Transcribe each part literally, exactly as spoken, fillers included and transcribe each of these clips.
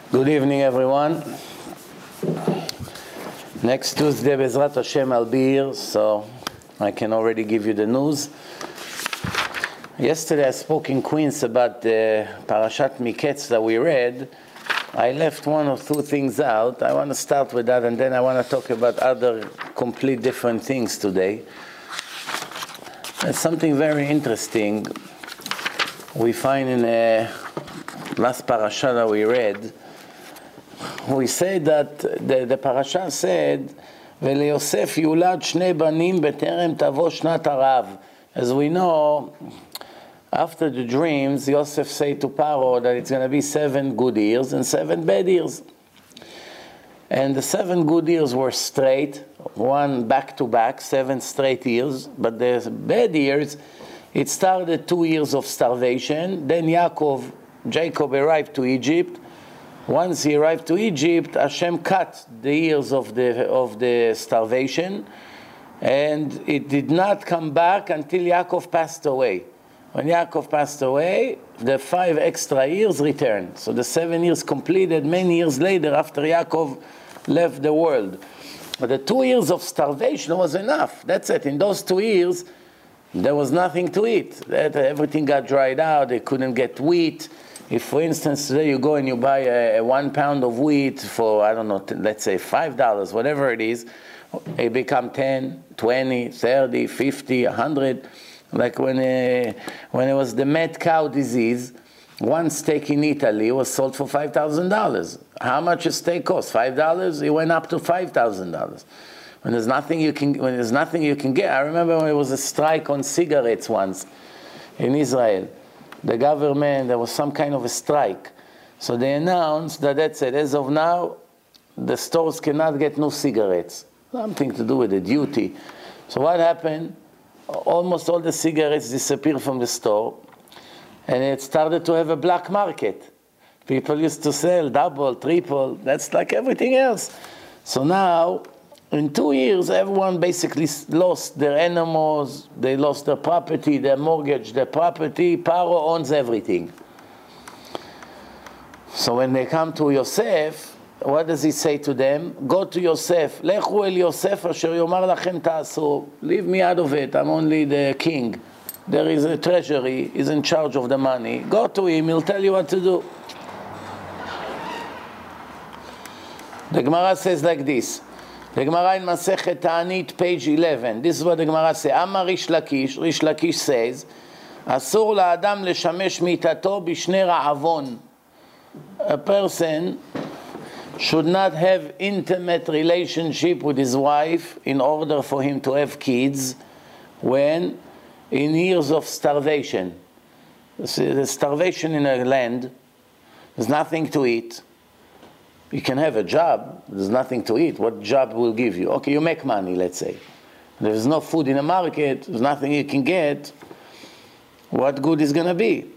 Good evening, everyone. Next Tuesday, Bezrat Hashem, I'll be here, so I can already give you the news. Yesterday I spoke in Queens about the Parashat Miketz that we read. I left one or two things out. I want to start with that, and then I want to talk about other complete different things today. There's something very interesting we find in the last parasha that we read. We say that the, the parasha said, "V'leyosef yulad shnei banim b'terem tavo shnat harav." As we know, after the dreams, Yosef said to Paro that it's going to be seven good years and seven bad years. And the seven good years were straight, one back to back, seven straight years. But the bad years, it started two years of starvation. Then Yaakov, Jacob arrived to Egypt. Once he arrived to Egypt, Hashem cut the years of the of the starvation, and it did not come back until Yaakov passed away. When Yaakov passed away, the five extra years returned. So the seven years completed many years later after Yaakov left the world. But the two years of starvation was enough. That's it. In those two years, there was nothing to eat. That, everything got dried out. They couldn't get wheat. If, for instance, today you go and you buy a, a one pound of wheat for, I don't know, let's say five dollars, whatever it is, it become ten, twenty, thirty, fifty, a hundred. Like when, uh, when it was the mad cow disease, one steak in Italy was sold for five thousand dollars. How much a steak cost? five dollars? It went up to five thousand dollars. When there's nothing you can, when there's nothing you can get. I remember when there was a strike on cigarettes once in Israel. The government, there was some kind of a strike. So they announced that that's it. As of now, the stores cannot get new cigarettes. Something to do with the duty. So what happened? Almost all the cigarettes disappeared from the store, and it started to have a black market. People used to sell double, triple. That's like everything else. So now, in two years, everyone basically lost their animals, they lost their property, their mortgage, their property. Paro owns everything. So when they come to Yosef, what does he say to them? Go to Yosef. Lechu el Yosef asher yomar lachem ta'asu. Leave me out of it. I'm only the king. There is a treasury. He's in charge of the money. Go to him. He'll tell you what to do. The Gemara says like this. The Gemara in Masechet Ta'anit, page eleven. This is what the Gemara says. Amar Rish Lakish. Rish Lakish says, Asur la'adam leshamesh mitato b'shnei ra'avon. A person should not have intimate relationship with his wife in order for him to have kids when in years of starvation. See, there's starvation in a land. There's nothing to eat. You can have a job, there's nothing to eat. What job will give you? Okay, you make money, let's say. There's no food in the market, there's nothing you can get. What good is going to be?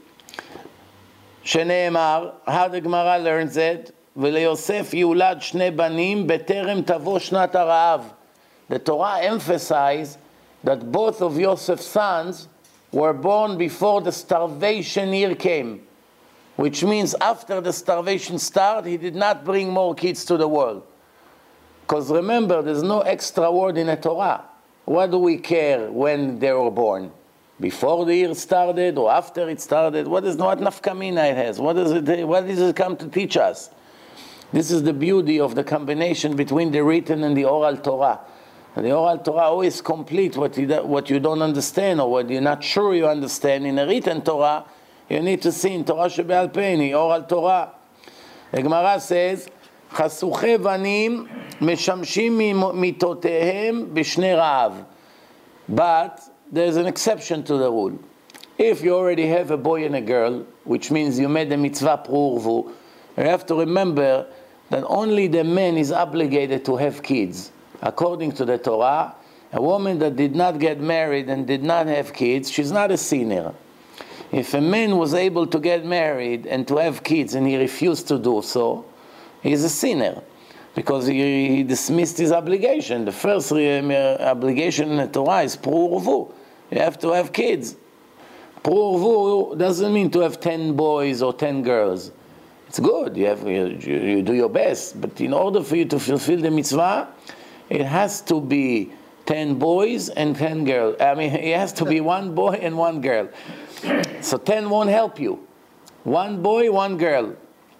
Shene'emar, how the Gemara learns it, V'leyosef yulad shnei banim b'terem tavo shnat harav. The Torah emphasized that both of Yosef's sons were born before the starvation year came. Which means after the starvation started, he did not bring more kids to the world. Because remember, there's no extra word in the Torah. What do we care when they were born? Before the year started or after it started? What is what nafkamina it has? What does it, what does it come to teach us? This is the beauty of the combination between the written and the oral Torah. And the oral Torah always complete what you, what you don't understand or what you're not sure you understand. In the written Torah, you need to see in Torah Shebe'al Pei, oral Torah. The Gemara says, Chasuche vanim meshamshim mitotehem b'shnei ra'av. But there's an exception to the rule. If you already have a boy and a girl, which means you made the mitzvah pru'urvu, you have to remember that only the man is obligated to have kids. According to the Torah, a woman that did not get married and did not have kids, she's not a sinner. If a man was able to get married and to have kids and he refused to do so, he's a sinner because he, he dismissed his obligation. The first obligation in the Torah is pru'urvu. You have to have kids. Pru'urvu doesn't mean to have ten boys or ten girls. It's good, you, have, you, you do your best, but in order for you to fulfill the mitzvah, it has to be ten boys and ten girls. I mean, it has to be one boy and one girl. So ten won't help you. One boy, one girl.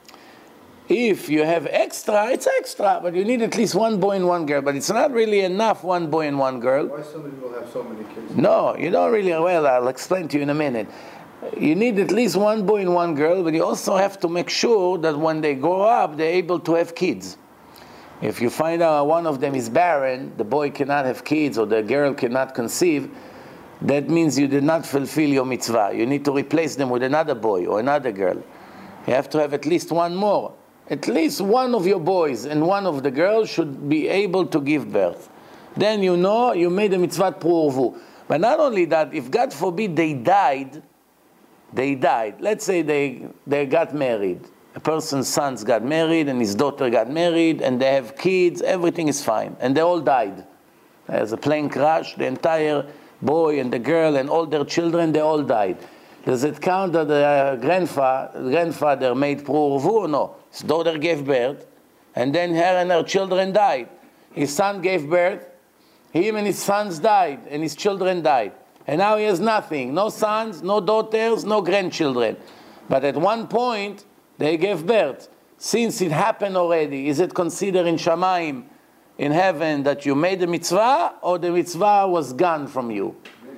If you have extra, it's extra, but you need at least one boy and one girl. But it's not really enough, one boy and one girl. Why so many people have so many kids? No, you don't really, well, I'll explain to you in a minute. You need at least one boy and one girl, but you also have to make sure that when they grow up, they're able to have kids. If you find out one of them is barren, the boy cannot have kids or the girl cannot conceive, that means you did not fulfill your mitzvah. You need to replace them with another boy or another girl. You have to have at least one more. At least one of your boys and one of the girls should be able to give birth. Then you know you made a mitzvah pru'urvu. But not only that, if God forbid they died, they died. Let's say they, they got married. A person's sons got married and his daughter got married and they have kids, everything is fine. And they all died. There's a plane crash, the entire boy and the girl and all their children, they all died. Does it count that the grandfather, grandfather made pru'urvu or no? His daughter gave birth, and then her and her children died. His son gave birth, him and his sons died, and his children died. And now he has nothing, no sons, no daughters, no grandchildren. But at one point, they gave birth. Since it happened already, is it considered in Shamayim, in heaven, that you made a mitzvah, or the mitzvah was gone from you?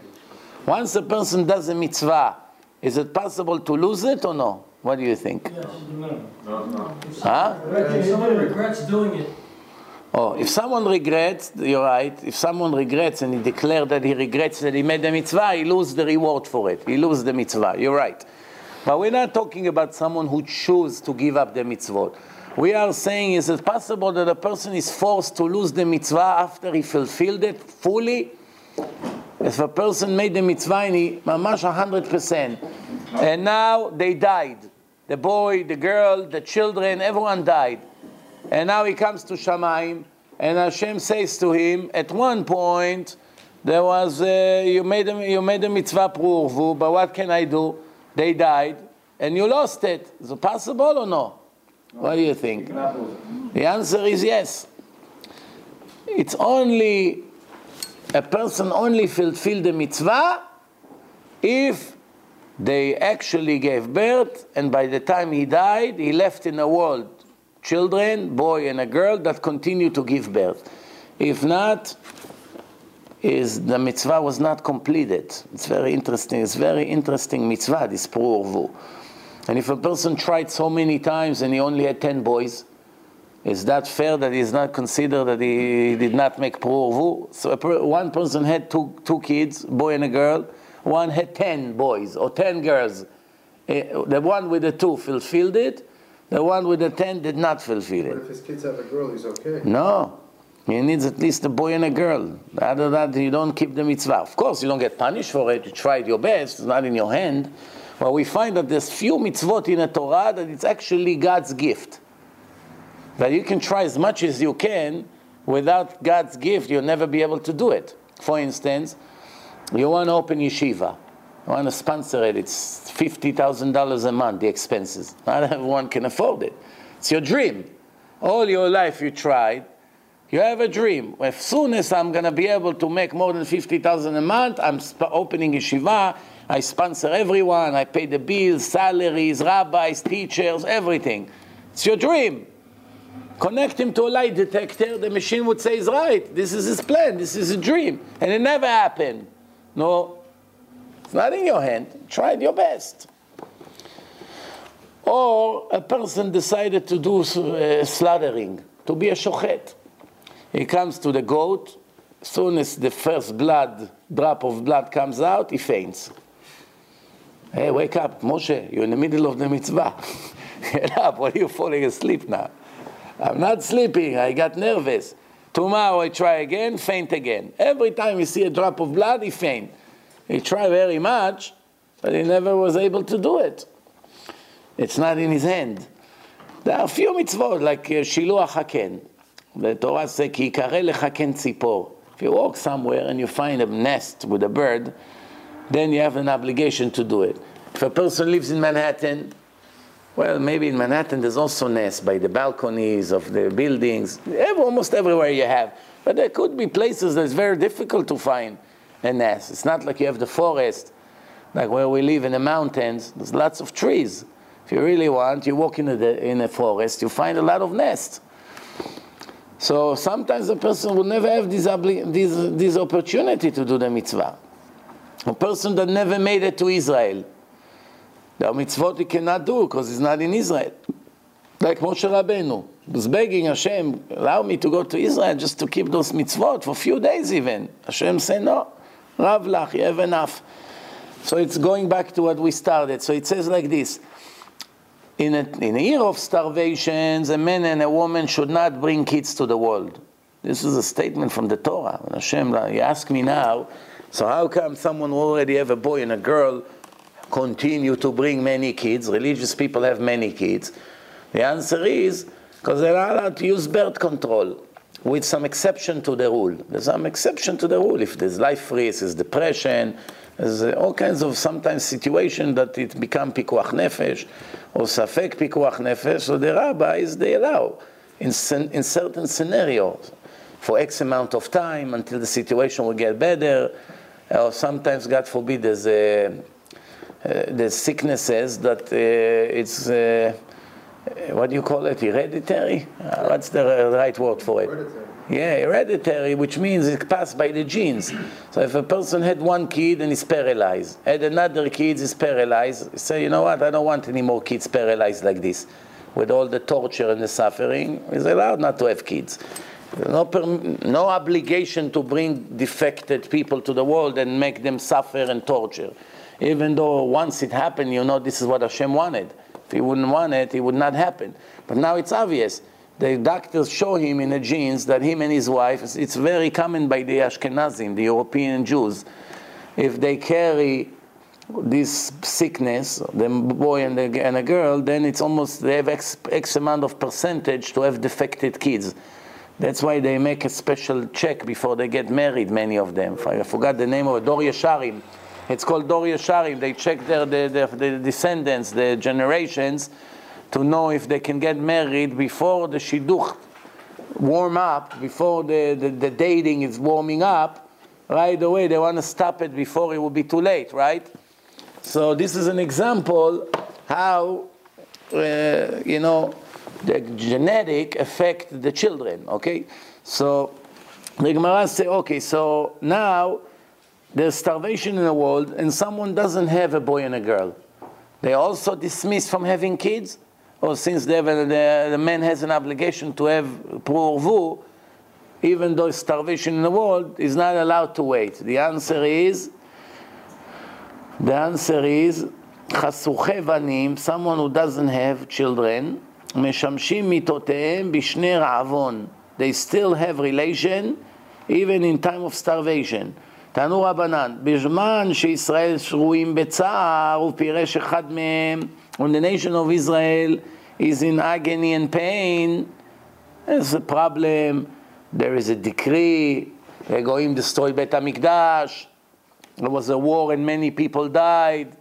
Once a person does a mitzvah, is it possible to lose it or no? What do you think? Yes, no. No, no. Huh? If someone regrets doing it. Oh, if someone regrets, you're right. If someone regrets and he declared that he regrets that he made the mitzvah, he loses the reward for it. He loses the mitzvah. You're right. But we're not talking about someone who chooses to give up the mitzvot. We are saying, is it possible that a person is forced to lose the mitzvah after he fulfilled it fully? If a person made the mitzvah and he, mamash one hundred percent, and now they died. The boy, the girl, the children, everyone died. And now he comes to Shamayim, and Hashem says to him, at one point, there was, uh, you, made a, you made a mitzvah pru'urvu, but what can I do? They died, and you lost it. Is it possible or no? No. What do you think? The answer is yes. It's only, a person only fulfilled the mitzvah if they actually gave birth, and by the time he died, he left in the world children, boy and a girl, that continue to give birth. If not, is the mitzvah was not completed. It's very interesting. It's very interesting mitzvah, this pru'urvu. And if a person tried so many times and he only had ten boys, is that fair that he's not considered that he did not make pru'urvu? So a per, one person had two, two kids, boy and a girl. One had ten boys or ten girls. Uh, the one with the two fulfilled it. The one with the ten did not fulfill it. But if his kids have a girl, he's okay. No. He needs at least a boy and a girl. Other than that, you don't keep the mitzvah. Of course, you don't get punished for it. You tried your best. It's not in your hand. But we find that there's few mitzvot in the Torah that it's actually God's gift. That you can try as much as you can. Without God's gift, you'll never be able to do it. For instance, you want to open yeshiva. You want to sponsor it. It's fifty thousand dollars a month, the expenses. Not everyone can afford it. It's your dream. All your life you tried. You have a dream. As soon as I'm going to be able to make more than fifty thousand dollars a month, I'm sp- opening yeshiva. I sponsor everyone. I pay the bills, salaries, rabbis, teachers, everything. It's your dream. Connect him to a lie detector. The machine would say, he's right. This is his plan. This is a dream. And it never happened. No. It's not in your hand. Tried your best. Or a person decided to do uh, slaughtering, to be a shochet. He comes to the goat. As soon as the first blood, drop of blood comes out, he faints. Hey, wake up, Moshe, you're in the middle of the mitzvah. Get up, why are you falling asleep now? I'm not sleeping, I got nervous. Tomorrow I try again, faint again. Every time he see a drop of blood, he faint. He tried very much, but he never was able to do it. It's not in his hand. There are a few mitzvot, like uh, Shiluach Haken. The Torah says, Ki yikareh lechaken tzipor. If you walk somewhere and you find a nest with a bird, then you have an obligation to do it. If a person lives in Manhattan, Well, maybe in Manhattan there's also nests by the balconies of the buildings. Almost everywhere you have. But there could be places that it's very difficult to find a nest. It's not like you have the forest, like where we live in the mountains. There's lots of trees. If you really want, you walk in a, in a forest, you find a lot of nests. So sometimes a person will never have this, this, this opportunity to do the mitzvah. A person that never made it to Israel. The mitzvot he cannot do because he's not in Israel. Like Moshe Rabbeinu was begging Hashem, allow me to go to Israel just to keep those mitzvot for a few days even. Hashem said, no, Rav lach, you have enough. So it's going back to what we started. So it says like this. In a, in a year of starvation, a man and a woman should not bring kids to the world. This is a statement from the Torah. When Hashem, you ask me now, so how come someone who already have a boy and a girl continue to bring many kids? Religious people have many kids. The answer is because they're not allowed to use birth control, with some exception to the rule. There's some exception to the rule. If there's life risk, there's depression, there's all kinds of sometimes situation that it become pikuach nefesh or safek pikuach nefesh. So the rabbis, they allow in, in certain scenarios for X amount of time until the situation will get better. Or sometimes, God forbid, there's a, uh, there's sicknesses that uh, it's uh, what do you call it? Hereditary? Uh, what's the right word for it? Hereditary. Yeah, hereditary, which means it's passed by the genes. So if a person had one kid and is paralyzed, had another kid is paralyzed, say, you know what, I don't want any more kids paralyzed like this. With all the torture and the suffering, he's allowed not to have kids. No, no obligation to bring defected people to the world and make them suffer and torture. Even though once it happened, you know this is what Hashem wanted. If he wouldn't want it, it would not happen. But now it's obvious. The doctors show him in the genes that him and his wife, it's very common by the Ashkenazim, the European Jews. If they carry this sickness, the boy and, the, and a girl, then it's almost, they have X, X amount of percentage to have defected kids. That's why they make a special check before they get married, many of them. I forgot the name of it, Dor Yesharim. It's called Dor Yesharim. They check their, their, their, their descendants, their generations, to know if they can get married before the shidduch warm up, before the, the, the dating is warming up. Right away, they want to stop it before it will be too late, right? So this is an example how, uh, you know, the genetic affect the children, okay? So the Gemara say, okay, so now there's starvation in the world and someone doesn't have a boy and a girl. They also dismissed from having kids? Or since they have a, the, the man has an obligation to have purvu, even though starvation in the world, is not allowed to wait. The answer is, the answer is, chasuche vanim, someone who doesn't have children, משמשים מיתותיהם בשני רעבון. They still have relation, even in time of starvation. תנו רבנן, בזמן שישראל שרויים בצער, ופירש אחד מהם, when the nation of Israel is in agony and pain, there's a problem, there is a decree, they're going to destroy Bet HaMikdash, there was a war and many people died.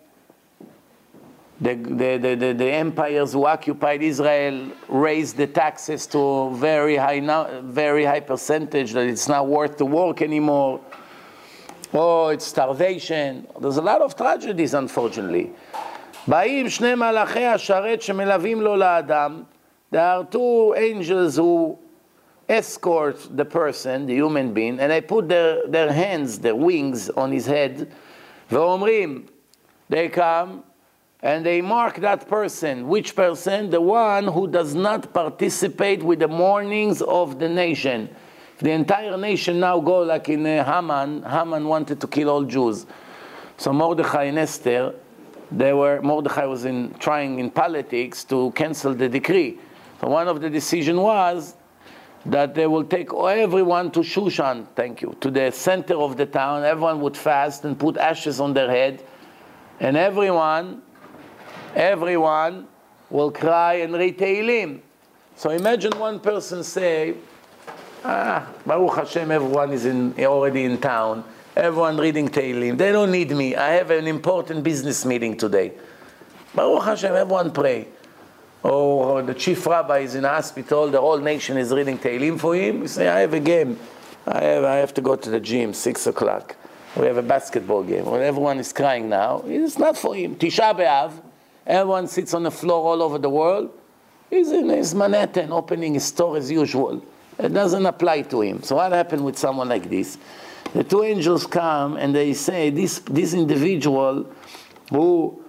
The, the, the, the, the empires who occupied Israel raised the taxes to a very high, very high percentage that it's not worth to work anymore. Oh, it's starvation. There's a lot of tragedies, unfortunately. באים שני מלאכי השרת שמלווים לו לאדם. There are two angels who escort the person, the human being, and they put their, their hands, their wings on his head. ואומרים, they come, and they mark that person. Which person? The one who does not participate with the mournings of the nation. If the entire nation now go like in uh, Haman, Haman wanted to kill all Jews. So Mordechai and Esther, they were, Mordechai was in, trying in politics to cancel the decree. So one of the decision was that they will take everyone to Shushan, thank you, to the center of the town. Everyone would fast and put ashes on their head. And everyone, everyone will cry and read Tehillim. So imagine one person say, ah, Baruch Hashem, everyone is in, already in town. Everyone reading Tehillim. They don't need me. I have an important business meeting today. Baruch Hashem, everyone pray. or the chief rabbi is in a hospital, the whole nation is reading Tehillim for him. You say, I have a game. I have, I have to go to the gym, six o'clock. We have a basketball game. When everyone is crying now, it's not for him. Tisha B'Av, everyone sits on the floor all over the world. He's in his Manhattan, opening his store as usual. It doesn't apply to him. So what happened with someone like this? The two angels come and they say, this, this individual who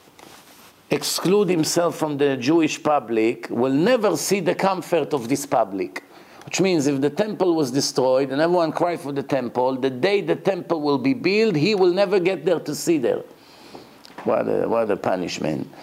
exclude himself from the Jewish public will never see the comfort of this public. Which means if the temple was destroyed and everyone cried for the temple, the day the temple will be built, he will never get there to see there. What a, what a punishment.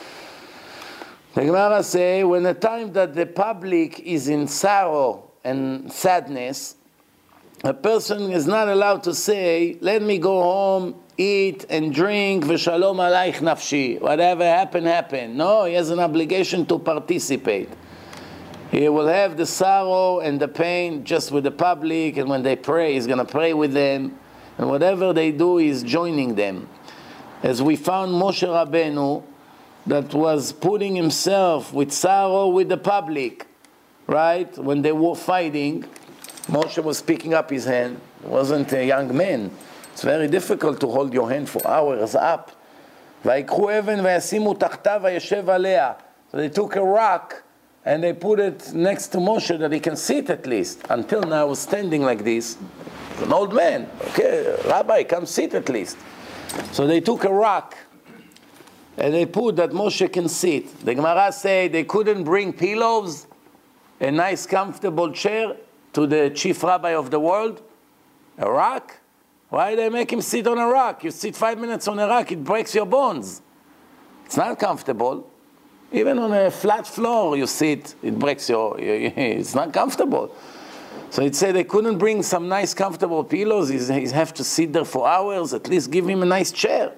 The Gemara say, when the time that the public is in sorrow and sadness, a person is not allowed to say, let me go home, eat and drink, v'shalom alayich nafshi. Whatever happened, happened. No, he has an obligation to participate. He will have the sorrow and the pain just with the public, and when they pray, he's going to pray with them. And whatever they do, he's joining them. As we found Moshe Rabbeinu, that was putting himself with sorrow with the public, right? When they were fighting, Moshe was picking up his hand. He wasn't a young man. It's very difficult to hold your hand for hours up. ויקחו אבן וישימו תחתיו וישב עליה. So they took a rock and they put it next to Moshe that he can sit at least. Until now, he was standing like this. He's an old man. Okay, Rabbi, come sit at least. So they took a rock and they put that Moshe can sit. The Gemara say they couldn't bring pillows, a nice comfortable chair to the chief rabbi of the world. A rock? Why they make him sit on a rock? You sit five minutes on a rock, it breaks your bones. It's not comfortable. Even on a flat floor you sit, it breaks your, it's not comfortable. So it said they couldn't bring some nice comfortable pillows. He'd have to sit there for hours. At least give him a nice chair.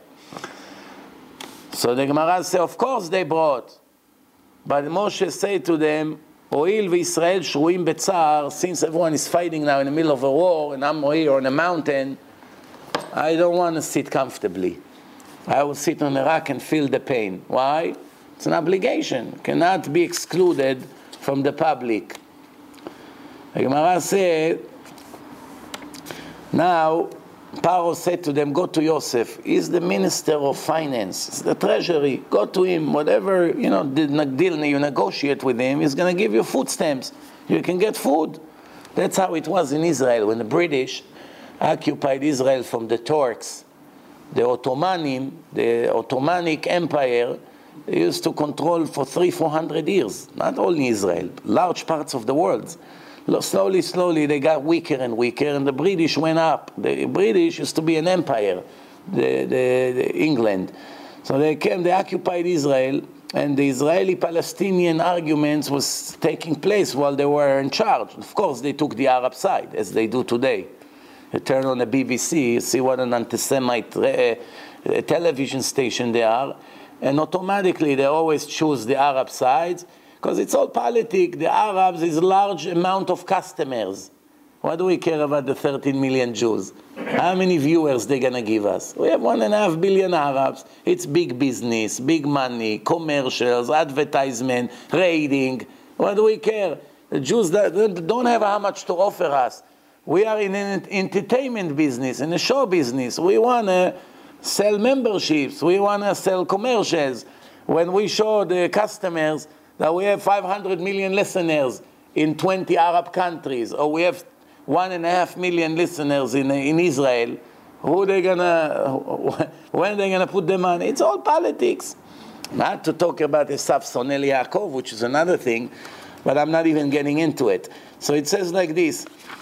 So the Gemara says, of course they brought. But Moshe said to them, Oil v'Yisrael shruim betzar, since everyone is fighting now in the middle of a war, and I'm here on a mountain, I don't want to sit comfortably. I will sit on a rock and feel the pain. Why? It's an obligation. Cannot be excluded from the public. The Gemara said, now, Paro said to them, go to Yosef. He's the minister of finance. It's the treasury. Go to him. Whatever, you know, the deal you negotiate with him, he's going to give you food stamps. You can get food. That's how it was in Israel. When the British occupied Israel from the Turks, the Ottomanim, the Ottomanic Empire, they used to control for three, four hundred years. Not only Israel, large parts of the world. Slowly, slowly, they got weaker and weaker, and the British went up. The British used to be an empire, the, the, the England. So they came, they occupied Israel, and the Israeli-Palestinian arguments was taking place while they were in charge. Of course, they took the Arab side, as they do today. You turn on the B B C, you see what an anti-Semite uh, television station they are, and automatically they always choose the Arab side, because it's all politics. The Arabs is a large amount of customers. What do we care about the thirteen million Jews? How many viewers they're going to give us? We have one and a half billion Arabs. It's big business, big money, commercials, advertisement, rating. What do we care? The Jews don't have how much to offer us. We are in an entertainment business, in a show business. We want to sell memberships. We want to sell commercials. When we show the customers that we have five hundred million listeners in twenty Arab countries, or we have one and a half million listeners in, in Israel, who they gonna, when they gonna put the money? It's all politics. Not to talk about Esav Sonel Yaakov, which is another thing, but I'm not even getting into it. So it says like this.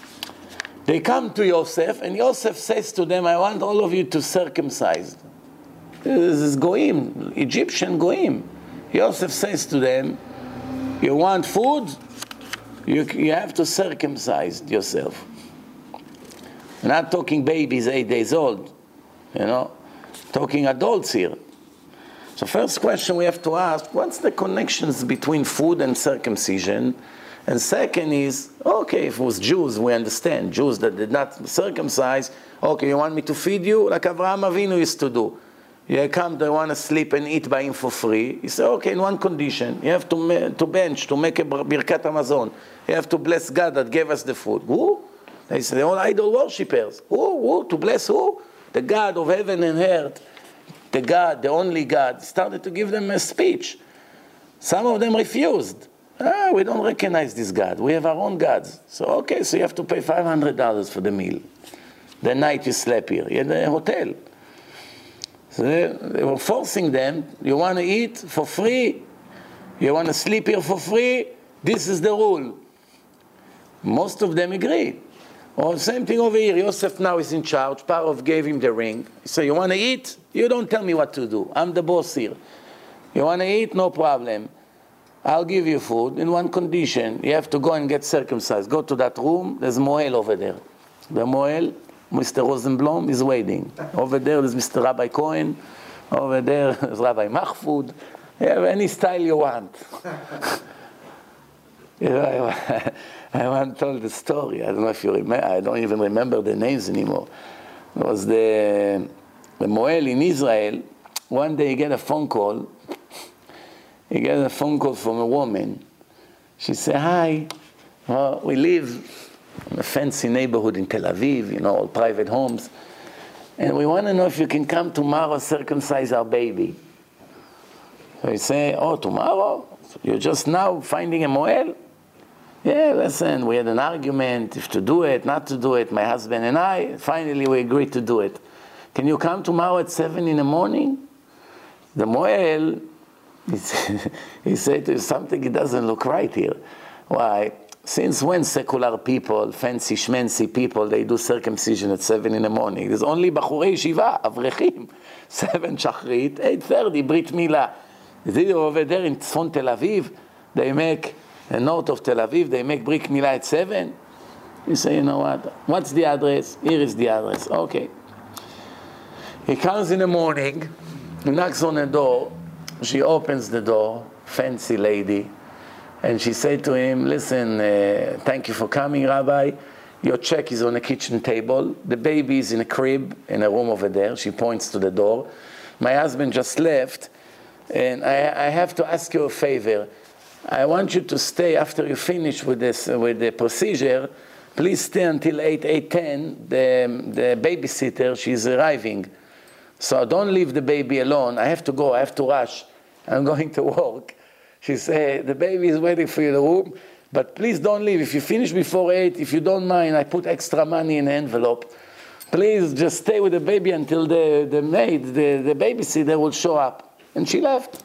They come to Yosef, and Yosef says to them, I want all of you to circumcise. This is Goim, Egyptian Goim. Yosef says to them, you want food? You, you have to circumcise yourself. We're not talking babies eight days old, you know, talking adults here. So first question we have to ask, what's the connections between food and circumcision? And second is, okay, if it was Jews, we understand. Jews that did not circumcise, okay, you want me to feed you? Like Avraham Avinu used to do. You come, they want to sleep and eat by him for free. He said, okay, in one condition. You have to, to bench, to make a Birkat Hamazon. You have to bless God that gave us the food. Who? They said, all idol worshippers. Who? Who? To bless who? The God of heaven and earth. The God, the only God. Started to give them a speech. Some of them refused. Ah, we don't recognize this God. We have our own gods. So, okay, so you have to pay five hundred dollars for the meal. The night you slept here. You had a hotel. So they, they were forcing them, you want to eat for free? You want to sleep here for free? This is the rule. Most of them agreed. Or same thing over here. Yosef now is in charge. Parov gave him the ring. He said, you want to eat? You don't tell me what to do. I'm the boss here. You want to eat? No problem. I'll give you food in one condition. You have to go and get circumcised. Go to that room. There's Moel over there. The Moel, Mister Rosenblum, is waiting. Over there is Mister Rabbi Cohen. Over there is Rabbi Mahfoud. You have any style you want. You know, I, I once told the story. I don't know if you remember. I don't even remember the names anymore. It was the, the Moel in Israel. One day he get a phone call. He get a phone call from a woman. She said, hi, well, we live in a fancy neighborhood in Tel Aviv, you know, all private homes. And we want to know if you can come tomorrow circumcise our baby. So he say, oh, tomorrow? You're just now finding a Moel? Yeah, listen, we had an argument if to do it, not to do it, my husband and I. Finally, we agreed to do it. Can you come tomorrow at seven in the morning? The Moel, he said to something, it doesn't look right here. Why? Since when secular people, fancy schmancy people, they do circumcision at seven in the morning? There's only Bachurei Yeshiva, Avrechim. seven Shachrit, eight thirty, Brit Milah. Over there in Tzfon Tel Aviv, they make, uh, north of Tel Aviv, they make Brit Milah at seven. You say, you know what? What's the address? Here is the address. Okay. He comes in the morning, he knocks on the door. She opens the door, fancy lady, and she said to him, listen, uh, thank you for coming, Rabbi. Your check is on the kitchen table. The baby is in a crib in a room over there. She points to the door. My husband just left, and I, I have to ask you a favor. I want you to stay after you finish with this, uh, with the procedure. Please stay until eight, eight ten. The, the babysitter, she's arriving. So don't leave the baby alone. I have to go. I have to rush. I'm going to work. She said, the baby is waiting for you in the room, but please don't leave. If you finish before eight, if you don't mind, I put extra money in the envelope. Please just stay with the baby until the, the maid, the, the babysitter will show up. And she left.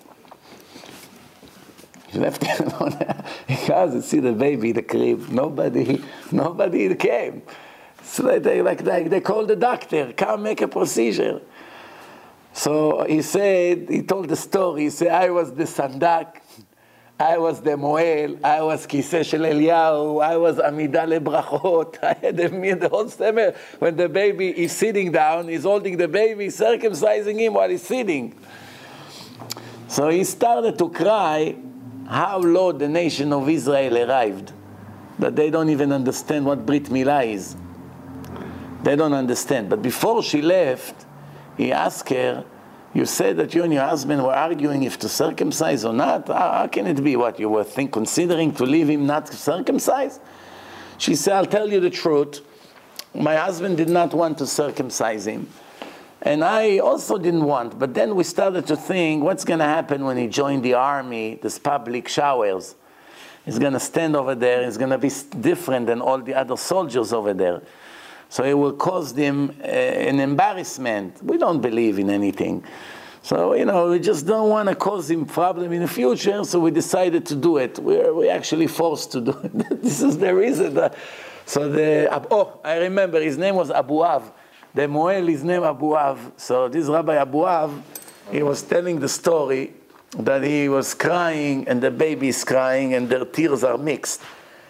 She left him alone. He comes and see the baby in the crib. Nobody, nobody came. So they, like, they, they called the doctor, come make a procedure. So he said, he told the story, he said, I was the Sandak, I was the Moel, I was Kiseh Shel Eliyahu, I was Amidah Lebrachot, I had the, the whole summer when the baby is sitting down, he's holding the baby, circumcising him while he's sitting. So he started to cry how low the nation of Israel arrived, that they don't even understand what Brit Milah is. They don't understand. But before she left, he asked her, you said that you and your husband were arguing if to circumcise or not. How, how can it be? What, you were think, considering to leave him not circumcised? She said, I'll tell you the truth. My husband did not want to circumcise him. And I also didn't want. But then we started to think, what's going to happen when he joined the army, this public showers? He's going to stand over there. He's going to be different than all the other soldiers over there. So it will cause them uh, an embarrassment. We don't believe in anything. So, you know, we just don't want to cause him problem in the future, so we decided to do it. We're, we're actually forced to do it. This is the reason. That, so the, oh, I remember, his name was Abu Av. The Moel, his name Abu Av. So this Rabbi Abu Av, he was telling the story that he was crying, and the baby is crying, and their tears are mixed.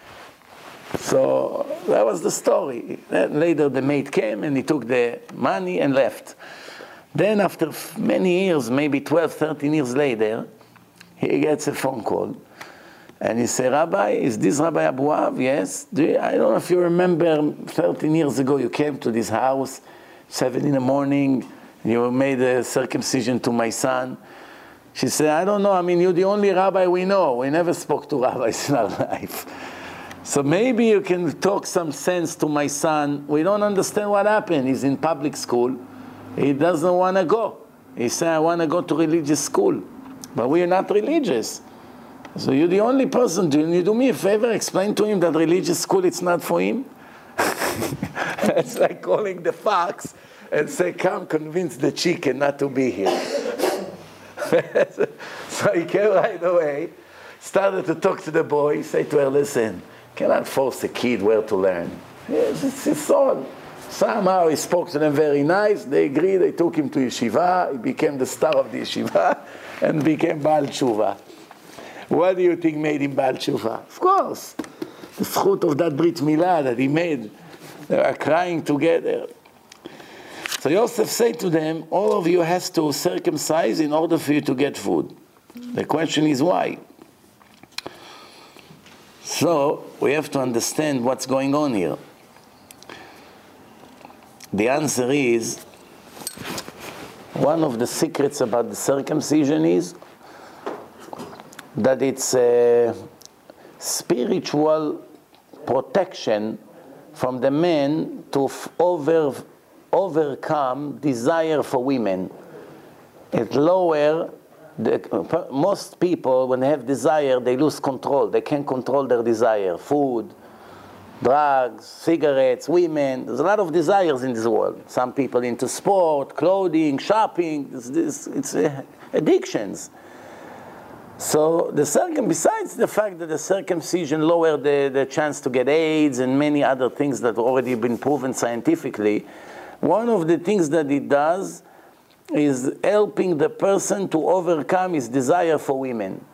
So that was the story. Then later the maid came and he took the money and left. Then after many years, maybe twelve, thirteen years later, he gets a phone call. And he said, Rabbi, is this Rabbi Abu Av? Yes. Do you, I don't know if you remember, thirteen years ago you came to this house, seven in the morning, You made a circumcision to my son. She said, I don't know. I mean, you're the only rabbi we know. We never spoke to rabbis in our life. So maybe you can talk some sense to my son. We don't understand what happened. He's in public school. He doesn't want to go. He said, I want to go to religious school. But we are not religious. So you're the only person. Do you do me a favor? Explain to him that religious school, it's not for him. It's like calling the fox and say, come convince the chicken not to be here. So he came right away, started to talk to the boy. He said to her, listen, cannot force a kid where to learn. Yes, it's his son. Somehow he spoke to them very nice. They agreed. They took him to yeshiva. He became the star of the yeshiva and became Baal Tshuva. What do you think made him Baal Tshuva? Of course, the fruit of that Brit Milah that he made. They were crying together. So Yosef said to them, all of you has to circumcise in order for you to get food. The question is why? So we have to understand what's going on here. The answer is, one of the secrets about the circumcision is that it's a spiritual protection from the men to f- over, overcome desire for women. It lower the, most people, when they have desire, they lose control. They can't control their desire. Food, drugs, cigarettes, women. There's a lot of desires in this world. Some people into sport, clothing, shopping. It's, it's, it's uh, addictions. So the circum, besides the fact that the circumcision lowered the, the chance to get AIDS and many other things that have already been proven scientifically, one of the things that it does is helping the person to overcome his desire for women.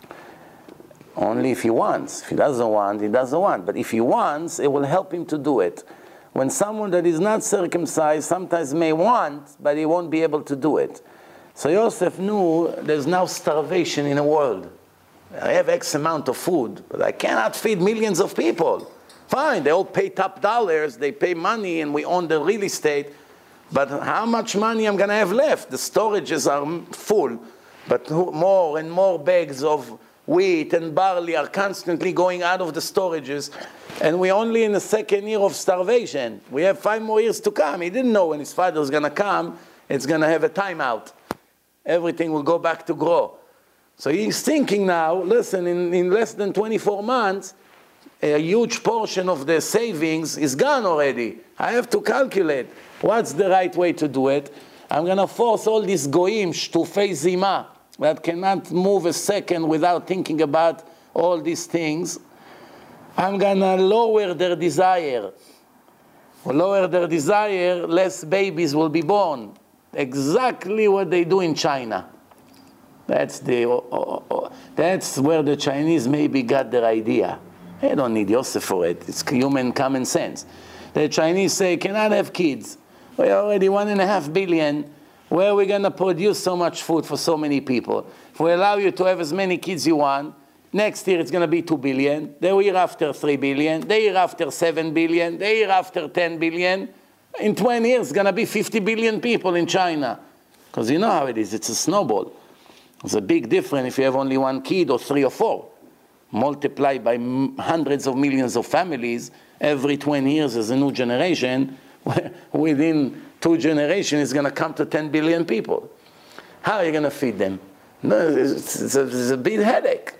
Only if he wants. If he doesn't want, he doesn't want. But if he wants, it will help him to do it. When someone that is not circumcised sometimes may want, but he won't be able to do it. So Yosef knew there's now starvation in the world. I have X amount of food, but I cannot feed millions of people. Fine, they all pay top dollars, they pay money, and we own the real estate. But how much money I'm going to have left? The storages are full, but more and more bags of wheat and barley are constantly going out of the storages. And we're only in the second year of starvation. We have five more years to come. He didn't know when his father was going to come, it's going to have a timeout. Everything will go back to grow. So he's thinking now, listen, in, in less than twenty-four months, a huge portion of the savings is gone already. I have to calculate what's the right way to do it. I'm going to force all these goyim, shtufei zima, that cannot move a second without thinking about all these things. I'm going to lower their desire. Lower their desire, less babies will be born. Exactly what they do in China. That's the. Oh, oh, oh. That's where the Chinese maybe got their idea. They don't need Yosef for it. It's human common sense. The Chinese say, cannot have kids. We're already one and a half billion. Where are we going to produce so much food for so many people? If we allow you to have as many kids you want, next year it's going to be two billion. The year after three billion. The year after seven billion. The year after ten billion. In twenty years, it's going to be fifty billion people in China. Because you know how it is. It's a snowball. It's a big difference if you have only one kid or three or four. Multiplied by hundreds of millions of families, every twenty years there's a new generation. Within two generations, it's going to come to ten billion people. How are you going to feed them? No, it's, it's, a, it's a big headache.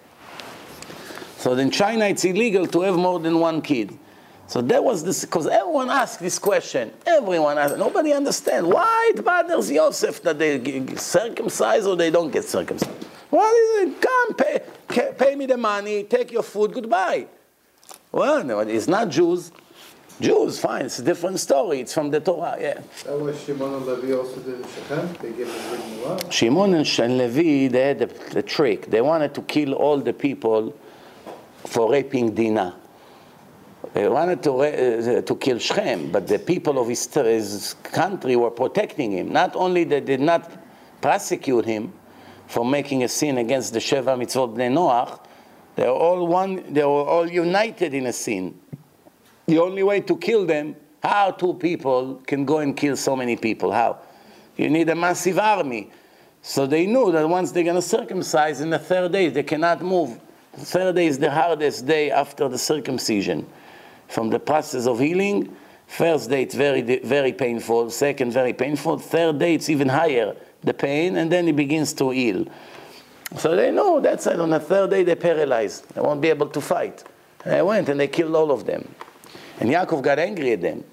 So in China, it's illegal to have more than one kid. So that was this, because everyone asked this question. Everyone asked, nobody understands. Why it bothers Yosef that they get circumcised or they don't get circumcised? What is it? Come, pay, pay me the money, take your food, goodbye. Well, no, it's not Jews. Jews, fine, it's a different story. It's from the Torah, yeah. That was Shimon and Levi also did in Shechem? They gave them Brit Milah? Shimon and Levi, they had the, the trick. They wanted to kill all the people for raping Dinah. They wanted to, uh, to kill Shechem, but the people of his, his country were protecting him. Not only they did not prosecute him for making a sin against the Sheva Mitzvot Bnei Noach, they were all one. They were all united in a sin. The only way to kill them, how two people can go and kill so many people? How? You need a massive army. So they knew that once they're going to circumcise, in the third day, they cannot move. The third day is the hardest day after the circumcision. From the process of healing, first day it's very, very painful, second very painful, third day it's even higher, the pain, and then it begins to heal. So they know that's it. On the third day they're paralyzed. They won't be able to fight. And they went and they killed all of them. And Yaakov got angry at them,